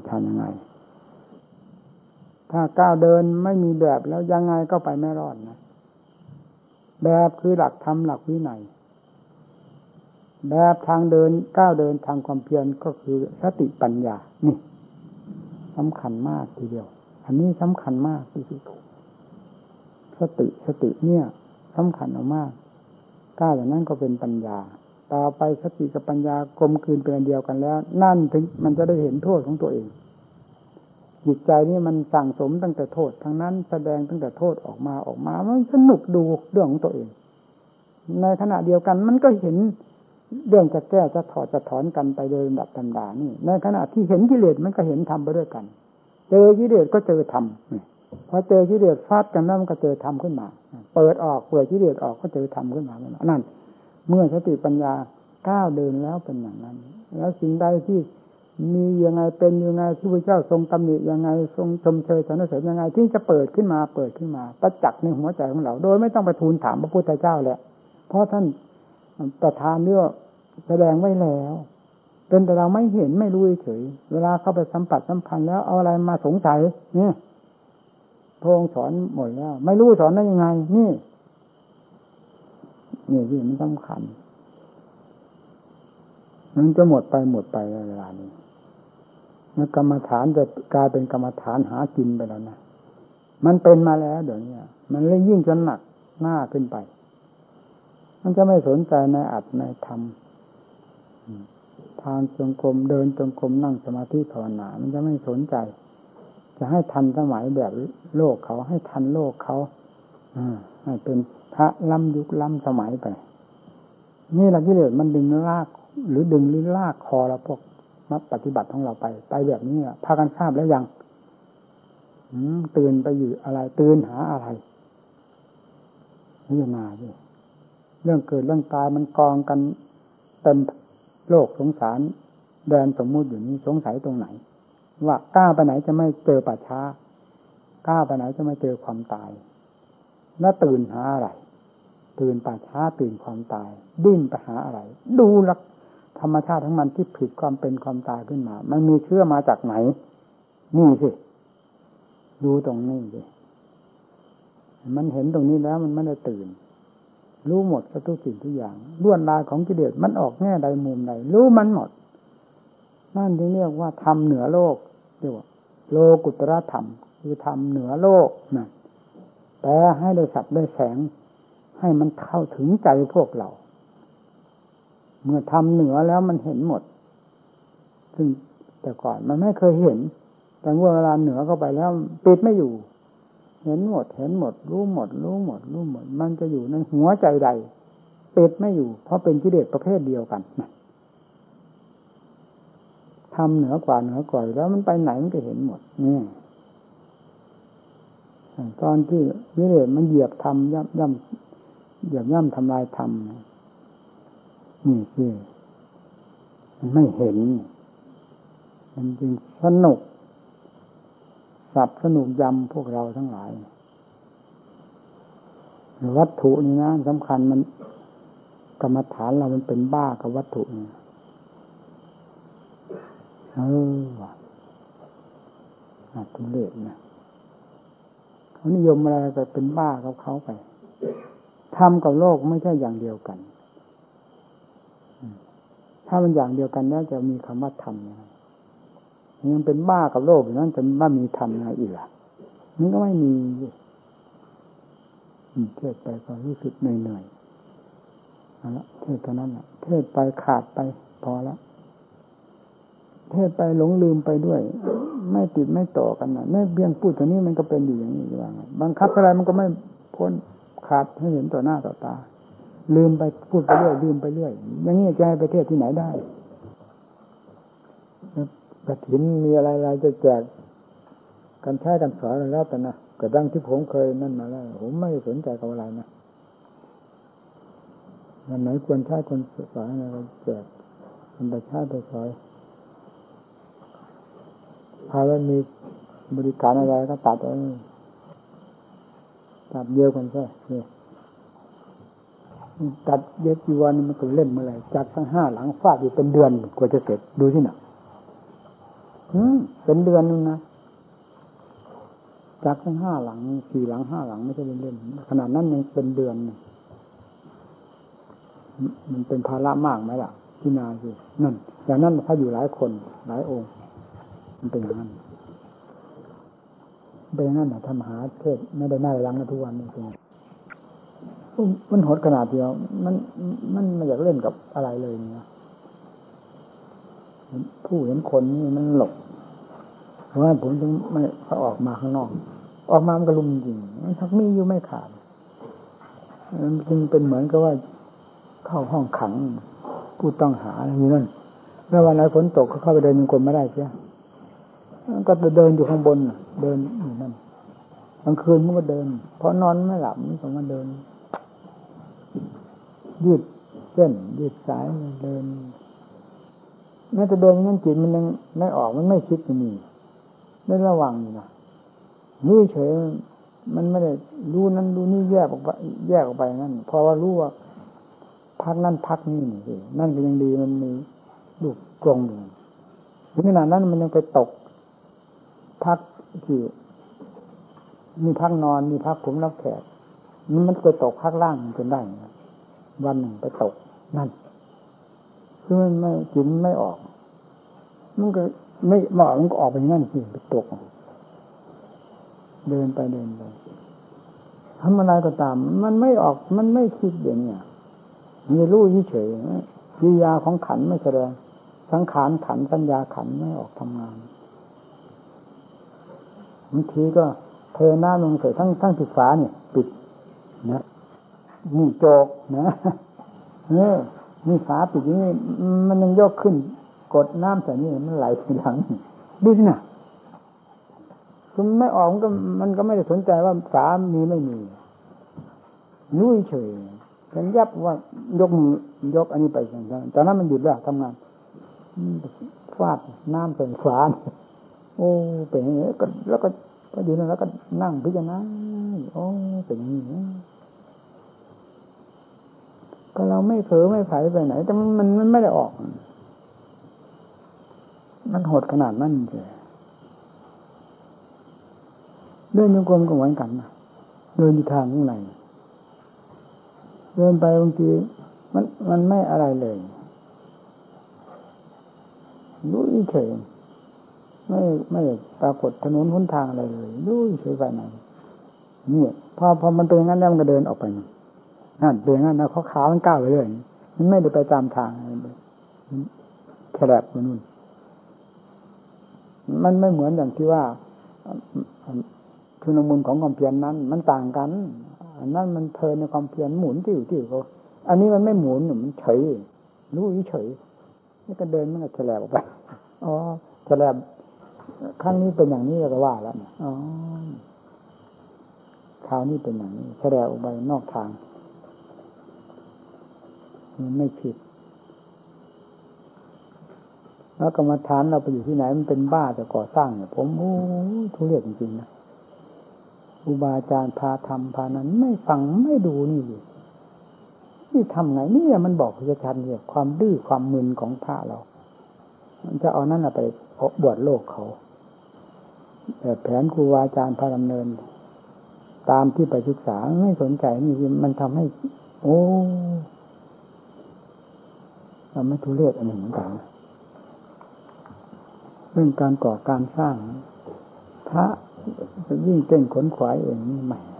A: ถ้าก้าวเดินไม่มีแบบแล้วยังไงก็ไปไม่รอดนะแบบคือหลักธรรมหลักวินัยแบบทางเดินก้าวเดินทางความเพียรก็คือสติปัญญานี่สำคัญมากทีเดียวอันนี้สำคัญมากที่สุดสติเนี่ยสำคัญมากก้าวอย่างนั้นก็เป็นปัญญาต่อไปสติกับปัญญากลมกลืนเป็นอันเดียวกันแล้วนั่นถึงมันจะได้เห็นโทษของตัวเองจิตใจนี่มันสั่งสมตั้งแต่โทษทั้งนั้นแสดงตั้งแต่โทษออกมามันสนุกดูเรื่องของตัวเองในขณะเดียวกันมันก็เห็นเรื่องจะแก้จะถอนกันไปโดยลำดับธรรมดานี่ในขณะที่เห็นกิเลสมันก็เห็นธรรมไปด้วยกันเจอกิเลสก็เจอธรรมพอเจอกิเลสฟาดกันแล้วมันก็เจอธรรมขึ้นมาเปิดกิเลสออกก็เจอธรรมขึ้นมานั่นเมื่อสติปัญญาก้าวเดินแล้วเป็นอย่างนั้นแล้วสิ่งใดที่มียังไงเป็นยังไงที่พระเจ้าทรงตำหนิยังไงทรงชมเชยสรรเสริญยังไงที่จะเปิดขึ้นมาประจักษ์ในหัวใจของเราโดยไม่ต้องไปทูลถามพระพุทธเจ้าแหละเพราะท่านประทานเรื่องแสดงไว้แล้วเป็นแต่เราไม่เห็นไม่รู้เฉยเวลาเข้าไปสัมผัสสัมพันธ์แล้วเอาอะไรมาสงสัยเนี่ยพระองค์สอนหมดแล้วไม่รู้สอนได้ยังไงนี่ที่มันสำคัญมันจะหมดไปเวลานี้กรรมฐานจะกลายเป็นกรรมฐานหากินไปแล้วนะมันเป็นมาแล้วเดี๋ยวนี้มันเลยยิ่งจนหนักหน้าขึ้นไปมันจะไม่สนใจในอัตในธรรมทางจงกรมเดินจงกรมนั่งสมาธิภาวนามันจะไม่สนใจจะให้ทันสมัยแบบโลกเขาให้ทันโลกเขาให้เป็นพระล้ำยุคล้ำสมัยไปนี่แหละกิเลสมันดึงลากหรือลากคอเราพวกนักปฏิบัติของเราไปแบบนี้พากันทราบแล้วยังตื่นไปอยู่อะไรตื่นหาอะไรพิจารณาดิเรื่องเกิดเรื่องตายมันกองกันเต็มโลกสงสารแดนสมมุติอยู่นี้สงสัยตรงไหนว่าก้าวไปไหนจะไม่เจอป่าช้าก้าวไปไหนจะไม่เจอความตายแล้วตื่นหาอะไรตื่นป่าช้าตื่นความตายดิ้นไปหาอะไรดูลักธรรมชาติทั้งมันที่ผิดความเป็นความตายขึ้นมามันมีเชื้อมาจากไหนนี่สิดูตรงนี้สิมันเห็นตรงนี้แล้วมันไม่ได้ตื่นรู้หมดทุกสิ่งทุกอย่างล้วนลายของกิเลสมันออกแง่ใดมุมใดรู้มันหมดนั่นที่เรียกว่าธรรมเหนือโลกเรียกว่าโลกุตระธรรมคือธรรมเหนือโลกนั่นแปลให้ได้สับได้แสงให้มันเข้าถึงใจพวกเราเมื่อทำเหนือแล้วมันเห็นหมดซึ่งแต่ก่อนมันไม่เคยเห็นแต่เมื่อเวลาเหนือเข้าไปแล้วปิดไม่อยู่เห็นหมดรู้หมดมันจะอยู่ในหัวใจใดปิดไม่อยู่เพราะเป็นกิเลสประเภทเดียวกันทำเหนือกว่าแล้วมันไปไหนมันก็เห็นหมดนี่ตอนที่กิเลสมันเหยียบทำย่ำทำลายธรรมนี่คือมันไม่เห็นมันจึงสนุกสนุกยำพวกเราทั้งหลายวัตถุนี่นะสำคัญมันกรรมฐานเรามันเป็นบ้ากับวัตถุนี่ทุเรศนะเขานิยมอะไรก็เป็นบ้ากับเขาไปธรรมกับโลกไม่ใช่อย่างเดียวกันถ้ามันอย่างเดียวกันแล้วจะมีคำว่าธรรมยังเป็นบ้ากับโลกอย่างนั้นจะว่ามีธรรมอะไรอีกล่ะมันก็ไม่มีเทศไปก็รู้สึกเหนื่อยเอาละเทศเท่านั้นน่ะเทศไปขาดไปพอละเทศไปหลงลืมไปด้วยไม่ติดไม่ต่อกันน่ะแม้เพียงพูดเท่านี้มันก็เป็นอยู่อย่างนี้ว่าบังคับอะไรมันก็ไม่พ้นขาดให้เห็นต่อหน้าต่อตาลืมไปพูดไปเรื่อยลืมไปเรื่อยอย่างนี้จะให้ไปเทศที่ไหนได้กฐินมีอะไรจะแจกกันใช้กันสอนกันแล้วแต่นะก็ดังที่ผมเคยนั่นมาแล้วผมไม่สนใจกับอะไรนะวันไหนควรใช้คนสอนอะไรแจกมันไปใช้ไปสอนพาแล้วมีบริการอะไรก็ตัดตัดเยอะกันซะนี่ตัดเย็บจีวรมันก็เล่นเมื่อไหร่จากทั้ง5 หลังฟาดอยู่เป็นเดือนกว่าจะเสร็จดูที่น่ะเป็นเดือนนึงนะจากทั้ง5 หลัง4 หลัง5 หลังไม่ใช่เล่นๆขนาดนั้นยังเป็นเดือนมันเป็นภาระมากไหมล่ะที่นาสินั่นอย่างนั้นถ้าอยู่หลายคนหลายองค์มันเป็นอย่างนั้นเป็นอย่างนั้นนะทำหาเทศไม่ได้น่ารังนะทุกวันนี่คือมันโหดขนาดเดียวมันไม่อยากเล่นกับอะไรเลยเนี่ยผู้เห็นคนนี่มันหลบเพราะว่าผมถึงไม่ออกมาข้างนอกออกมามันก็ลุมจริงมันทักมีอยู่ไม่ขาดมันจึงเป็นเหมือนกับว่าเข้าห้องขังผู้ต้องหาอย่างนี้นั่นแล้ววันไหนฝนตกก็เข้าไปเดินยังคนไม่ได้เสียก็เดินอยู่ข้างบนเดินอยู่นั่นกลางคืนมันก็เดินเพราะนอนไม่หลับมันก็มาเดินยืดเส้นยืดสายเดินแม้แต่เดินงั้นจิตมันยังไม่ออกมันไม่คิดจะมีได้ระวังอยู่นะรู้เฉยมันไม่ได้รู้นั้นรู้นี่แยกออกไปนั่นเพราะว่ารู้ว่าพักนั่นพักนี่นี่นั่นก็ยังดีมันมีลูกกลงอยู่ถึงขนาดนั้นมันยังไปตกพักที่มีพักนอนมีพักผมรับแขกมันไปตกพักล่างจนได้วันหนึ่งไปตกนั่นคือมันไม่จิตไม่ออกมันก็ไม่เหมาะมันก็ออกไปอย่างนั้นสิไปตกเดินไปทำอะไรก็ตามมันไม่ออกมันไม่คิดอย่างนี้มีรู้เฉยๆวิญญาของขันไม่แสดงสังขารขันสัญญาขันไม่ออกทำงานบางทีก็เทน้ำลงใส่ทั้งปิดฝาเนี่ยปิดนะนี่โจกนะนี่ฝาปิดนี่มันยังยกขึ้นกดน้ำใส่นี่มันไหลทีหลังดูสินะคือไม่ออกมันก็ไม่ได้สนใจว่าฝามีไม่มีนุ่ยเฉยฉันยับว่ายกอันนี้ไปตอนนั้นมันหยุดแล้วทำงานฟาดน้ำใส่ฝาโอ้เป็นอย่างนี้แล้วก็อยู่นั่นแล้วก็นั่งพิจารณาโอ้เป็นอย่างนี้ก็เราไม่เผลอไม่ไผลไปไหนแต่มันไม่ได้ออกมันโหดขนาดนั้นเลยเดินโยกมก็เหมือนกันนะเดินอยู่ทางข้างในเดินไปบางทีมันไม่อะไรเลยรู้เฉยไม่ปรากฏถนนหนทางอะไรเลยรู้เฉยไปไหนนี่พอมันเป็นอย่างนั้นแล้วมันก็เดินออกไปนั่นเป็นอย่างนั้นนะเขาขามันก้าวไปเรื่อยมันไม่ได้ไปตามทางแฉลบนู่นมันไม่เหมือนอย่างที่ว่าชุนมุนของความเพียรนั้นมันต่างกันอันนั้นมันเพลินในความเพียรหมุนติ้วเขาอันนี้มันไม่หมุนมันเฉยรู้เฉยนี่ก็เดินมันก็แฉลบออกไปอ๋อแฉลบครั้งนี้เป็นอย่างนี้ก็ว่าแล้วอ๋อคราวนี้เป็นอย่างนี้แฉลบออกไปนอกทางมันไม่ผิดแล้วกรรมฐานเราไปอยู่ที่ไหนมันเป็นบ้าแต่ก่อสร้างเนี่ยผมโอ้ทุเรศจริงๆนะครูบาอาจารย์พาทำพานั้นไม่ฟังไม่ดูนี่ทำไงนี่มันบอกพิจารณาเนี่ยความดื้อความมึนของพระเรามันจะเอานั่นไปบวชโลกเขาแต่แผนครูบาอาจารย์พาดำเนินตามที่ไปศึกษาไม่สนใจนี่มันทำให้โอ้ทำให้ทุเรศอันหนึ่งเหมือนกันเรื่องการก่อการสร้างพระยิ่งเต้นขนขวายเองนี่ใหม่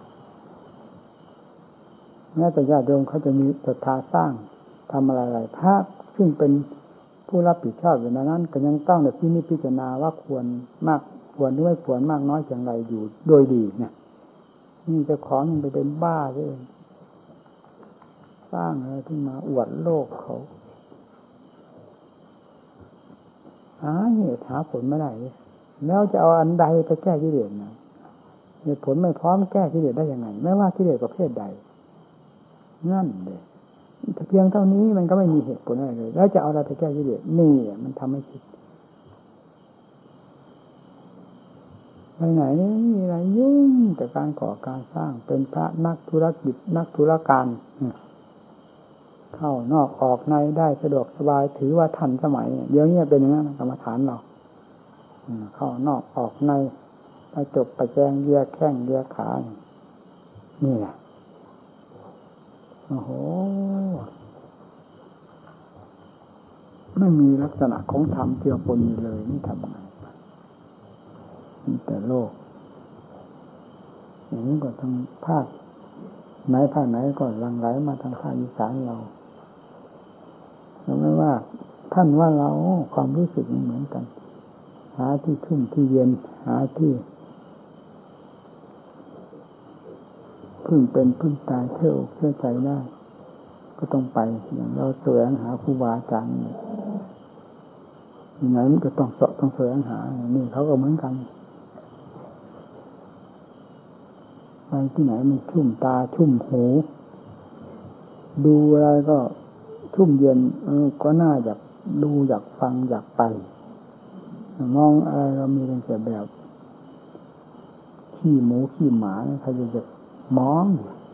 A: แม้แต่ญาติโยมเขาจะมีศรัทธาสร้างทำอะไรพระซึ่งเป็นผู้รับผิดชอบอยู่ในนั้นก็ยังต้องแบบที่นี่พิจารณาว่าควรมากควรหรือไม่ควรมากน้อยอย่างไรอยู่โดยดีเนี่ยนี่เจ้าของมันไปเป็นบ้าเลยสร้างอะไรขึ้นมาอวดโลกเขาหาเหตุหาผลไม่ได้แล้วจะเอาอันใดไปแก้กิเลสนะเหตุผลไม่พร้อมแก้กิเลสได้ยังไงไม่ว่ากิเลสประเภทใดนั่นเลยเพียงเท่านี้มันก็ไม่มีเหตุผลอะไรเลยแล้วจะเอาอะไรไปแก้กิเลสนี่มันทำให้คิดไหนมีอะไรยุ่งแต่การก่อการสร้างเป็นพระนักธุรกิจนักธุรการเข้านอกออกในได้สะดวกสบายถือว่าทันสมัยเดี๋ยวนี้เป็นอย่างนั้นกรรมฐานเราเข้านอกออกในไปจบไปแจงเลียแข้งเลียขานี่แหละโอ้โหไม่มีลักษณะของธรรมเกี่ยวปนอยู่เลยนี่ทำไงมีแต่โลกอย่างนี้ก็ทางภาคไหนภาคไหนก็หลั่งไหลมาทางภาคอีสานเราไม่ว่าท่านว่าเราความรู้สึกเหมือนกันหาที่ชุ่มที่เย็นหาที่พึ่งเป็นพึ่งตายเชื่ออกเชื่อใจได้ก็ต้องไปอย่างเราแสวงหาครูบาอาจารย์อย่างนั้นก็ต้องเสาะต้องแสวงหานี่เขาก็เหมือนกันไปที่ไหนมันชุ่มตาชุ่มหูดูอะไรก็ชุ่มเย็นก็น่าอยากดูอยากฟังอยากไปมองอะไรเรามีแต่แบบขี้หมูขี้หมาใครจะมอง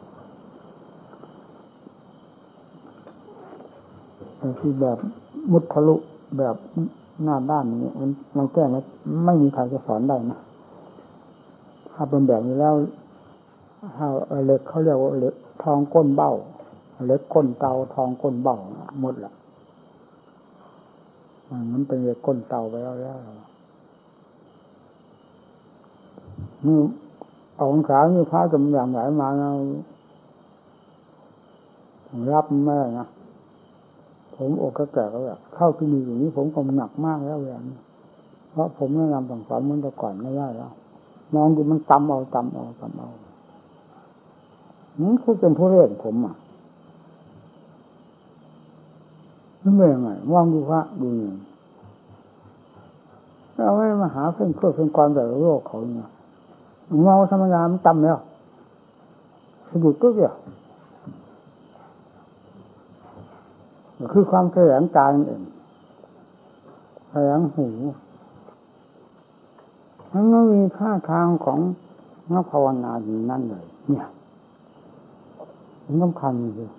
A: แต่ที่แบบมุทะลุแบบหน้าด้านนี้มันแก้ไม่มีใครจะสอนได้นะถ้าเป็นแบบนี้แล้วเหล็กเขาเรียกว่าเหล็กทองก้นเบ้าเหล็กก้นเตาทองก้นเบ้าหมดละมันเป็นเหล็กก้นเตาไปแล้วมือเอาของขามีพระกำลังไหลมาเรารับไม่ได้นะผมอกก็แก่ก็แบบเข้าที่มีอย่างนี้ผมก็หนักมากแล้วอย่างนี้เพราะผมแนะนำสั่งสอนเหมือนแต่ก่อนไม่ได้แล้วมองดูมันจำเอานี่คือเป็นผู้เล่นผมนั่นเป็นยังไงมองดูพระดูหนึ่งเอาไว้มาหาเพื่อนความแต่โลกเขาเนี่ยมองธรรมดามันจำแล้วสะดุดก็เกี่ยวคือความแสลงตาเองแสลงหูมันก็มีท่าทางของนักภาวนาอยู่นั่นเลยเนี่ยมันสำคัญเลย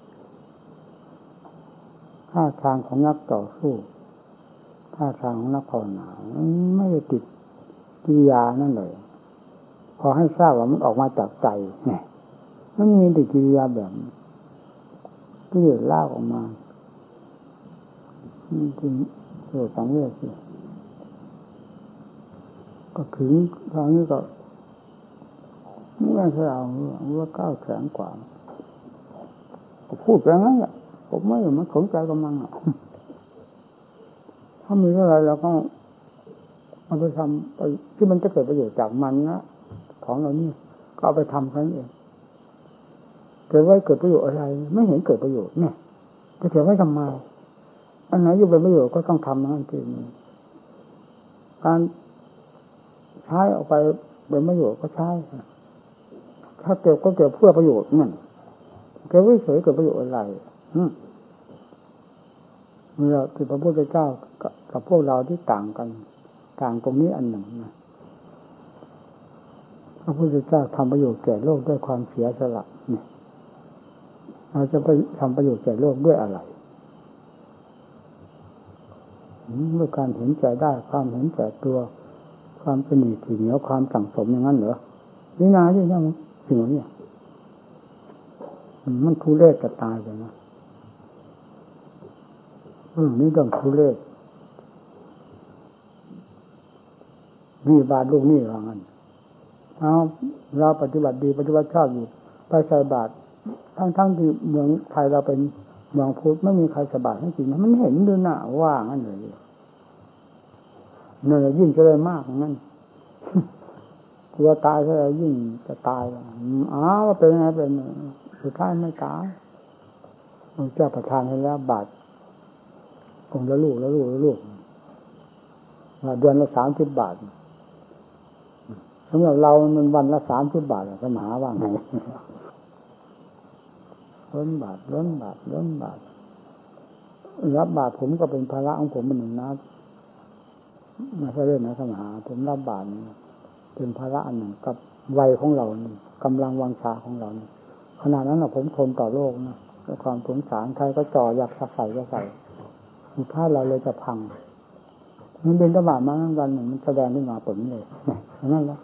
A: ท่าทางของนักต่อสู้ท่าทางของนักภาวนามันไม่ได้ติดกิริยานั่นเลยพอให้ทราบว่ามันออกมาจากใจเนี่ยมันมีแต่กิริยาแบบที่ลากออกมาจริงโดยสังเวชสิก็ถึงทางนี้ก็ไม่ใช่เอาว่า9 แสนกว่าพูดแบบนั้นแหละผมไม่มันสนใจกำลังถ้ามีอะไรเราก็เอาไปทำไปที่มันจะเกิดประโยชน์จากมันนะของเรานี่ก็เอาไปทำกันเองเกิดไว้เกิดประโยชน์อะไรไม่เห็นเกิดประโยชน์เนี่ยจะเก็บไว้ทำไมอันไหนอยู่เป็นประโยชน์ก็ต้องทำนั่นเองการใช้ออกไปเป็นประโยชน์ก็ใช้ถ้าเก็บก็เก็บเพื่อประโยชน์นั่นเก็บไว้เฉยเกิดประโยชน์อะไรเมื่อที่พระพุทธเจ้ากับพวกเราที่ต่างกันต่างตรงนี้อันหนึ่งนะพระพุทธเจ้าทำประโยชน์แก่โลกด้วยความเสียสละเนี่ยเราจะไปทำประโยชน์แก่โลกด้วยอะไรด้วยการเห็นใจได้ความเห็นใจตัวความเป็นหนีถี่เหนียวความสั่งสมอย่างนั้นเหรอนี่นาที่นี่สิ่งนี้มันทุเรศจะตายไปนะนี่ต้องทุเรศนี่บาทลูกนี่ว่างั้นเอาเราปฏิบัติดีปฏิบัติชอบอยู่ไปใส่บาตรทั้งที่เมืองไทยเราเป็นเมืองพุทธไม่มีใครใส่บาตรให้กินมันเห็นดูหน้าว่างั้นเลยเนี่ยยิ่งจะเลยมากงั้นกลัวตายก็ยิ่งจะตายว่าเป็นไงเป็นสุดท้ายไม่ตายเจ้าประทานให้แล้วบาตรคงละลูกเดือนละ30 บาทสำหรับเรามันวันละ30 บาทจะมาหาว่าไงล้นบาทรับบาทผมก็เป็นภาระของผมมันหนึ่งนะไม่ใช่เรื่องนะสมหาผมรับบาทนี่เป็นภาระอันหนึ่งกับวัยของเรากำลังวังชาของเราขนาดนั้นผมทนต่อโลกนะด้วยความสงสารใครก็จ่ออยากใส่ก็ใส่สุดท้ายเราเลยจะพังมันเป็นกระบะมาวันหนึ่งมันแสดงขึ้นมาผลเลยนั่นแหละ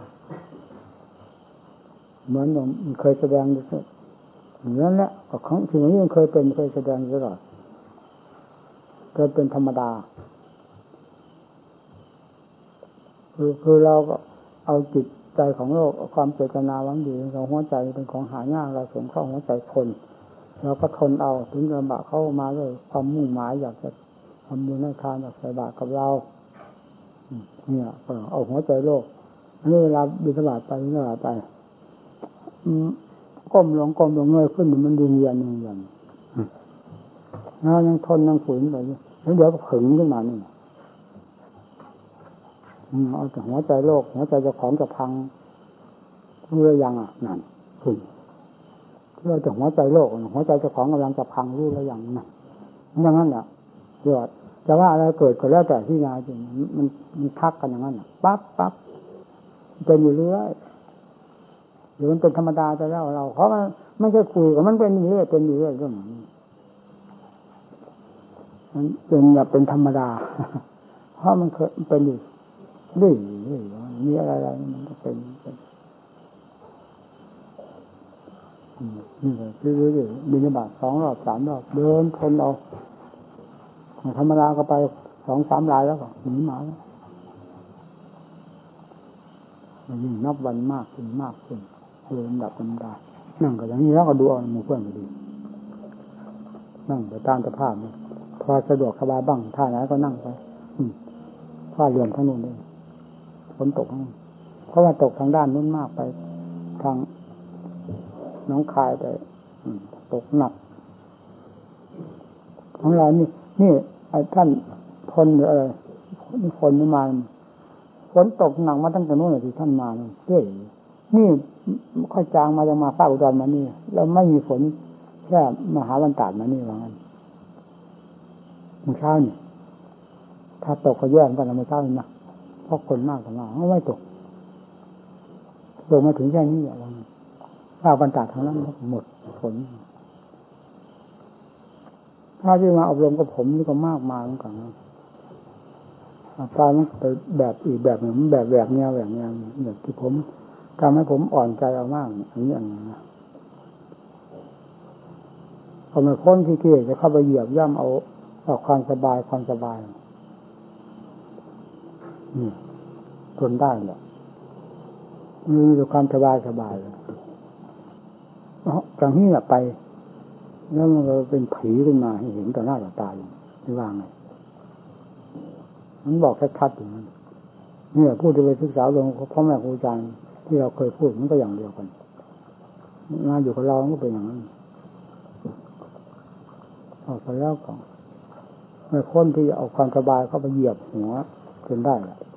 A: เหมือนมันเคยแสดงอย่างนั้นแหละของสิ่งนี้มันเคยแสดงตลอดเกิดเป็นธรรมดาคือเราก็เอาจิตใจของโลกความเจตนาหวังดีของหัวใจเป็นของหายากเราสวมเข้าหัวใจคนเราก็ทนเอาถึงลำบากเข้ามาด้วยความมุ่งหมายอยากจะทำบุญให้ทานอยากใส่บาตรกับเราเนี่ยเอาหัวใจโลกนี่เวลาบิณฑบาตไปก้มลงเงยขึ้นมันดึงเวียนแล้วยังทนยังฝืนไปแล้วเดี๋ยวก็ขึงขึ้นมานี่เอาแต่หัวใจโลกหัวใจเจ้าของจะพังรู้หรือยังนั่นขึ้นเราจะหัวใจโลกหัวใจเจ้าของกำลังจะพังรู้หรือยังนั่นอย่างนั้นแหละเดี๋ยวจะว่าอะไรเกิดก็แล้วแต่ที่นาจริงมันทักกันอย่างนั้นปั๊บเป็นอยู่เรื่อยหรือมันเป็นธรรมดาจะเล่าเราเพราะมันไม่ใช่คุยกับมันเป็นอยู่เรื่อยเรื่องนี้มันเป็นแบบเป็นธรรมดาเพราะมันเคยเป็นอยู่เรื่อยมีอะไรมันก็เป็นนี่เลยเรื่อยบิณฑบาต2 รอบ 3 รอบเดินทนเอาธรรมดาก็ไป 2-3 รายแล้วก็หนีมาแล้วยิ่งนับวันมากขึ้นลำดับธรรมดานั่งก็อย่างนี้แล้วก็ดูเอาหมู่เพื่อนก็ดีนั่งไปตามสภาพพอสะดวกสบายบ้างท่าไหนก็นั่งไปผ้าเหลื่อมทั้งนู้นเลยฝนตกเพราะว่าตกทางด้านนู้นมากไปทางน้องคายไปตกหนักของเรานี่ไอ้ท่านพลหรืออะไรนี่คนนี่มาฝนตกหนักมาตั้งแต่โน้นเลยที่ท่านมาเนี่ยนี่ค่อยจางมายังมาภาคอุดรมานี่แล้วไม่มีฝนแค่มหาวันตาดมานี่ว่างั้นเมื่อเช้านี่ถ้าตกก็แย่กันเมื่อเช้านี่นะเพราะคนมากกว่ามาไม่ตกมาถึงแค่นี้แหละภาควันตาดทั้งนั้นหมดฝนถ้าที่มาอบรมกับผมนี่ก็มากมาเหมือนกันตอนนั้นไปแบบอีกแบบหนึ่งแบบแนวแบบที่ผมทำให้ผมอ่อนใจเอามากอันนี้นะพอมาพ้นที่เกียจะเข้าไปเหยียบย่ำเอาความสบายนี่ทนได้แหละมีแต่ความสบายเลยจากนี้แหละไปแล้วมันก็เป็นผีขึ้นมาให้เห็นต่อหน้าต่อตาไม่ว่างไงมันบอกชัดๆอย่างนั้นเนี่ยพูดไปศึกษาลงพ่อแม่ครูอาจารย์ที่เราเคยพูดมันก็อย่างเดียวกันงานอยู่กับเราก็เป็นอย่างนั้นออกไปแล้วก็ไม่พ้นที่จะเอาความสบายเข้าไปเหยียบหัวจนได้แหละ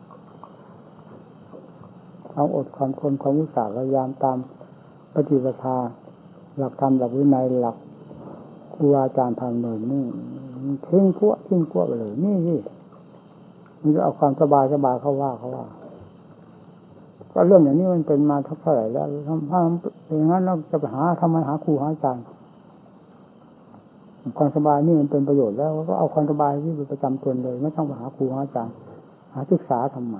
A: เอาอดความทนความอุตสาหพยายามตามปฏิปทาหลักธรรมหลักวินัยหลักครูอาจารย์ทำเลยนี่ทิ้งพวกไปเลยนี่มันจะเอาความสบายเขาว่าก็เรื่องอย่างนี้มันเป็นมาเท่าไหร่แล้วถ้าอย่างนั้นเราจะไปทำไมหาครูหาอาจารย์ความสบายนี่มันเป็นประโยชน์แล้วก็เอาความสบายที่เป็นประจำตนเลยไม่ต้องไปหาครูหาอาจารย์หาศึกษาทำไม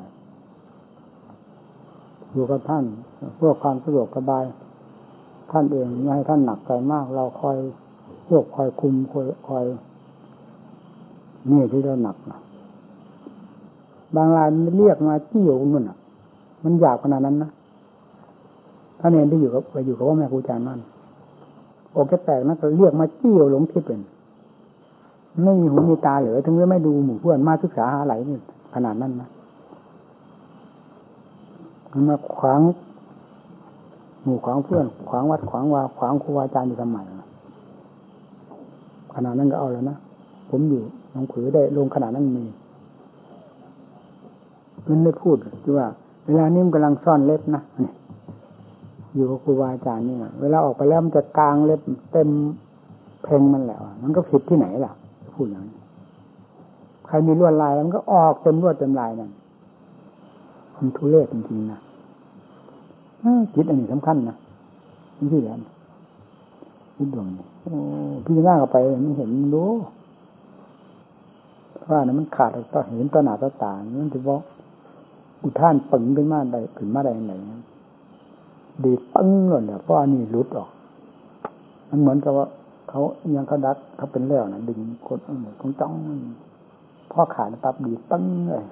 A: อยู่กับท่านเพื่อความสะดวกสบายท่านเองไม่ให้ท่านหนักใจมากเราคอยควบคอยคุมคอยนี่ที่เราหนักนะบางรายมันเรียกมาจี้อยู่มันอ่ะมันหยาบขนาดนั้นนะท่านเองที่อยู่กับว่าแม่ครูอาจารย์นั่นโอเคแตกนะก็เรียกมาจี้อยู่หลงทิพย์เป็นไม่มีหูมีตาเหลือถึงไม่ดูหมู่เพื่อนมาศึกษาหาไหลนี่ขนาดนั้นนะมันมาขวางหมู่ขวางเพื่อนขวางวัดขวางวาขวางครูอาจารย์อยู่ทำไมขนาดนั้นก็เอาแล้วนะผมอยู่หนองผือได้ลงขนาดนั้นมีมันได้พูดที่ว่าเวลานี้มันกำลังซ่อนเล็บนะอยู่กับครูอาจารย์นี่เวลาออกไปแล้วมันจะกางเล็บเต็มเพลงมันแล้วมันก็ผิดที่ไหนล่ะพูดอย่างนี้ใครมีลวดลายแล้วมันก็ออกเต็มลวดเต็มลายนั่นพมันทุเรศจริงๆนะจิตอันนี้สำคัญนะนี่ที่อย่างจิตดวงนี้พิจารณาเข้าไปมันเห็นรู้ว่าเนี่ยมันขาดต่อเห็นต่อหน้าต่อตามันจะบอกอุทานปึงขึ้นมาได้ไหนดีปึ้งเลยเนี่ยเพราะอันนี้หลุดออกมันเหมือนกับว่าเขายังเขาดัดเขาเป็นแล้วนะดึงคนของจ้องพ่อขาดปั๊บดีปึ้งเลย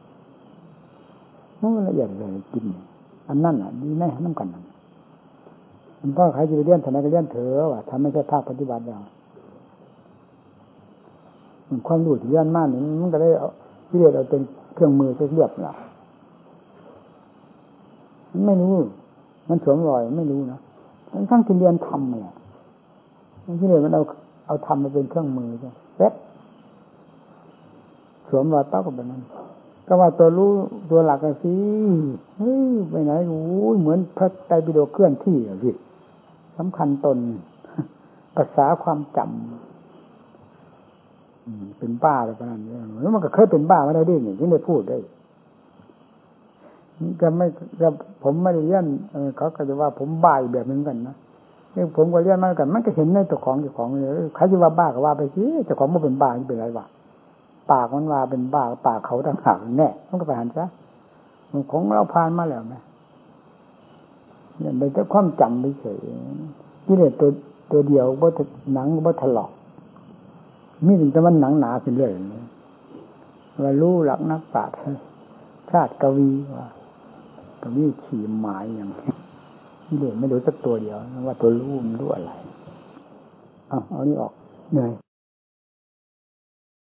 A: มันละเอียดเลยกินอันนั่นอ่ะดีแน่น้ำกันมันก็ใครจะไปเลี้ยนทำไมก็เลี้ยนเถอะว่าทำไม่ใช่ภาคปฏิบัติแล้วความรู้ที่ย้อนมากนี่มันก็ได้ที่เรียกเราเป็นเครื่องมือเรียบแล้วมันไม่รู้มันสวมรอยไม่รู้นะมันทั้งที่เรียนทำเนี่ยที่เรียนมันเอาทำมาเป็นเครื่องมือใช่เซ็ตสวมรอยเต้ากับแบบนั้นก็ว่าตัวรู้ตัวหลักกันสิไปไหนโอ้ยเหมือนพระไตรปิฎกเคลื่อนที่อ่ะสิสำคัญตนภาษาความจำเป็นบ้าอะไรประมาณนี้แล้วมันก็เคยเป็นบ้ามาแล้วดิอย่างที่ได้พูดได้ก็ไม่ก็ผมไม่ได้เลี้ยนเขาก็จะว่าผมบ้าอีกแบบนึงกันนะนี่ผมก็เลี้ยนมากันมันก็เห็นในตัวของเลยใครจะว่าบ้าก็ว่าไปสิเจ้าของมันเป็นบ้านี่เป็นไรวะปากมันว่าเป็นบ้าปากเขาต่างหากแน่มันก็ไปหันซะมันของเราผ่านมาแล้วไหมเนี่ยเป็นแต่ความจำเฉยๆนี่แหละตัวเดียวบ่หนังบ่ถลอกมีถึงแต่มันหนังหนาขึ้นเรื่อยว่ารู้หลักนักปราชญ์ชาติกวีว่ากวีขี่หมายอย่างนี่เลยไม่รู้สักตัวเดียวว่าตัวรู้มันรู้อะไรเอานี่ออกเหนื่อย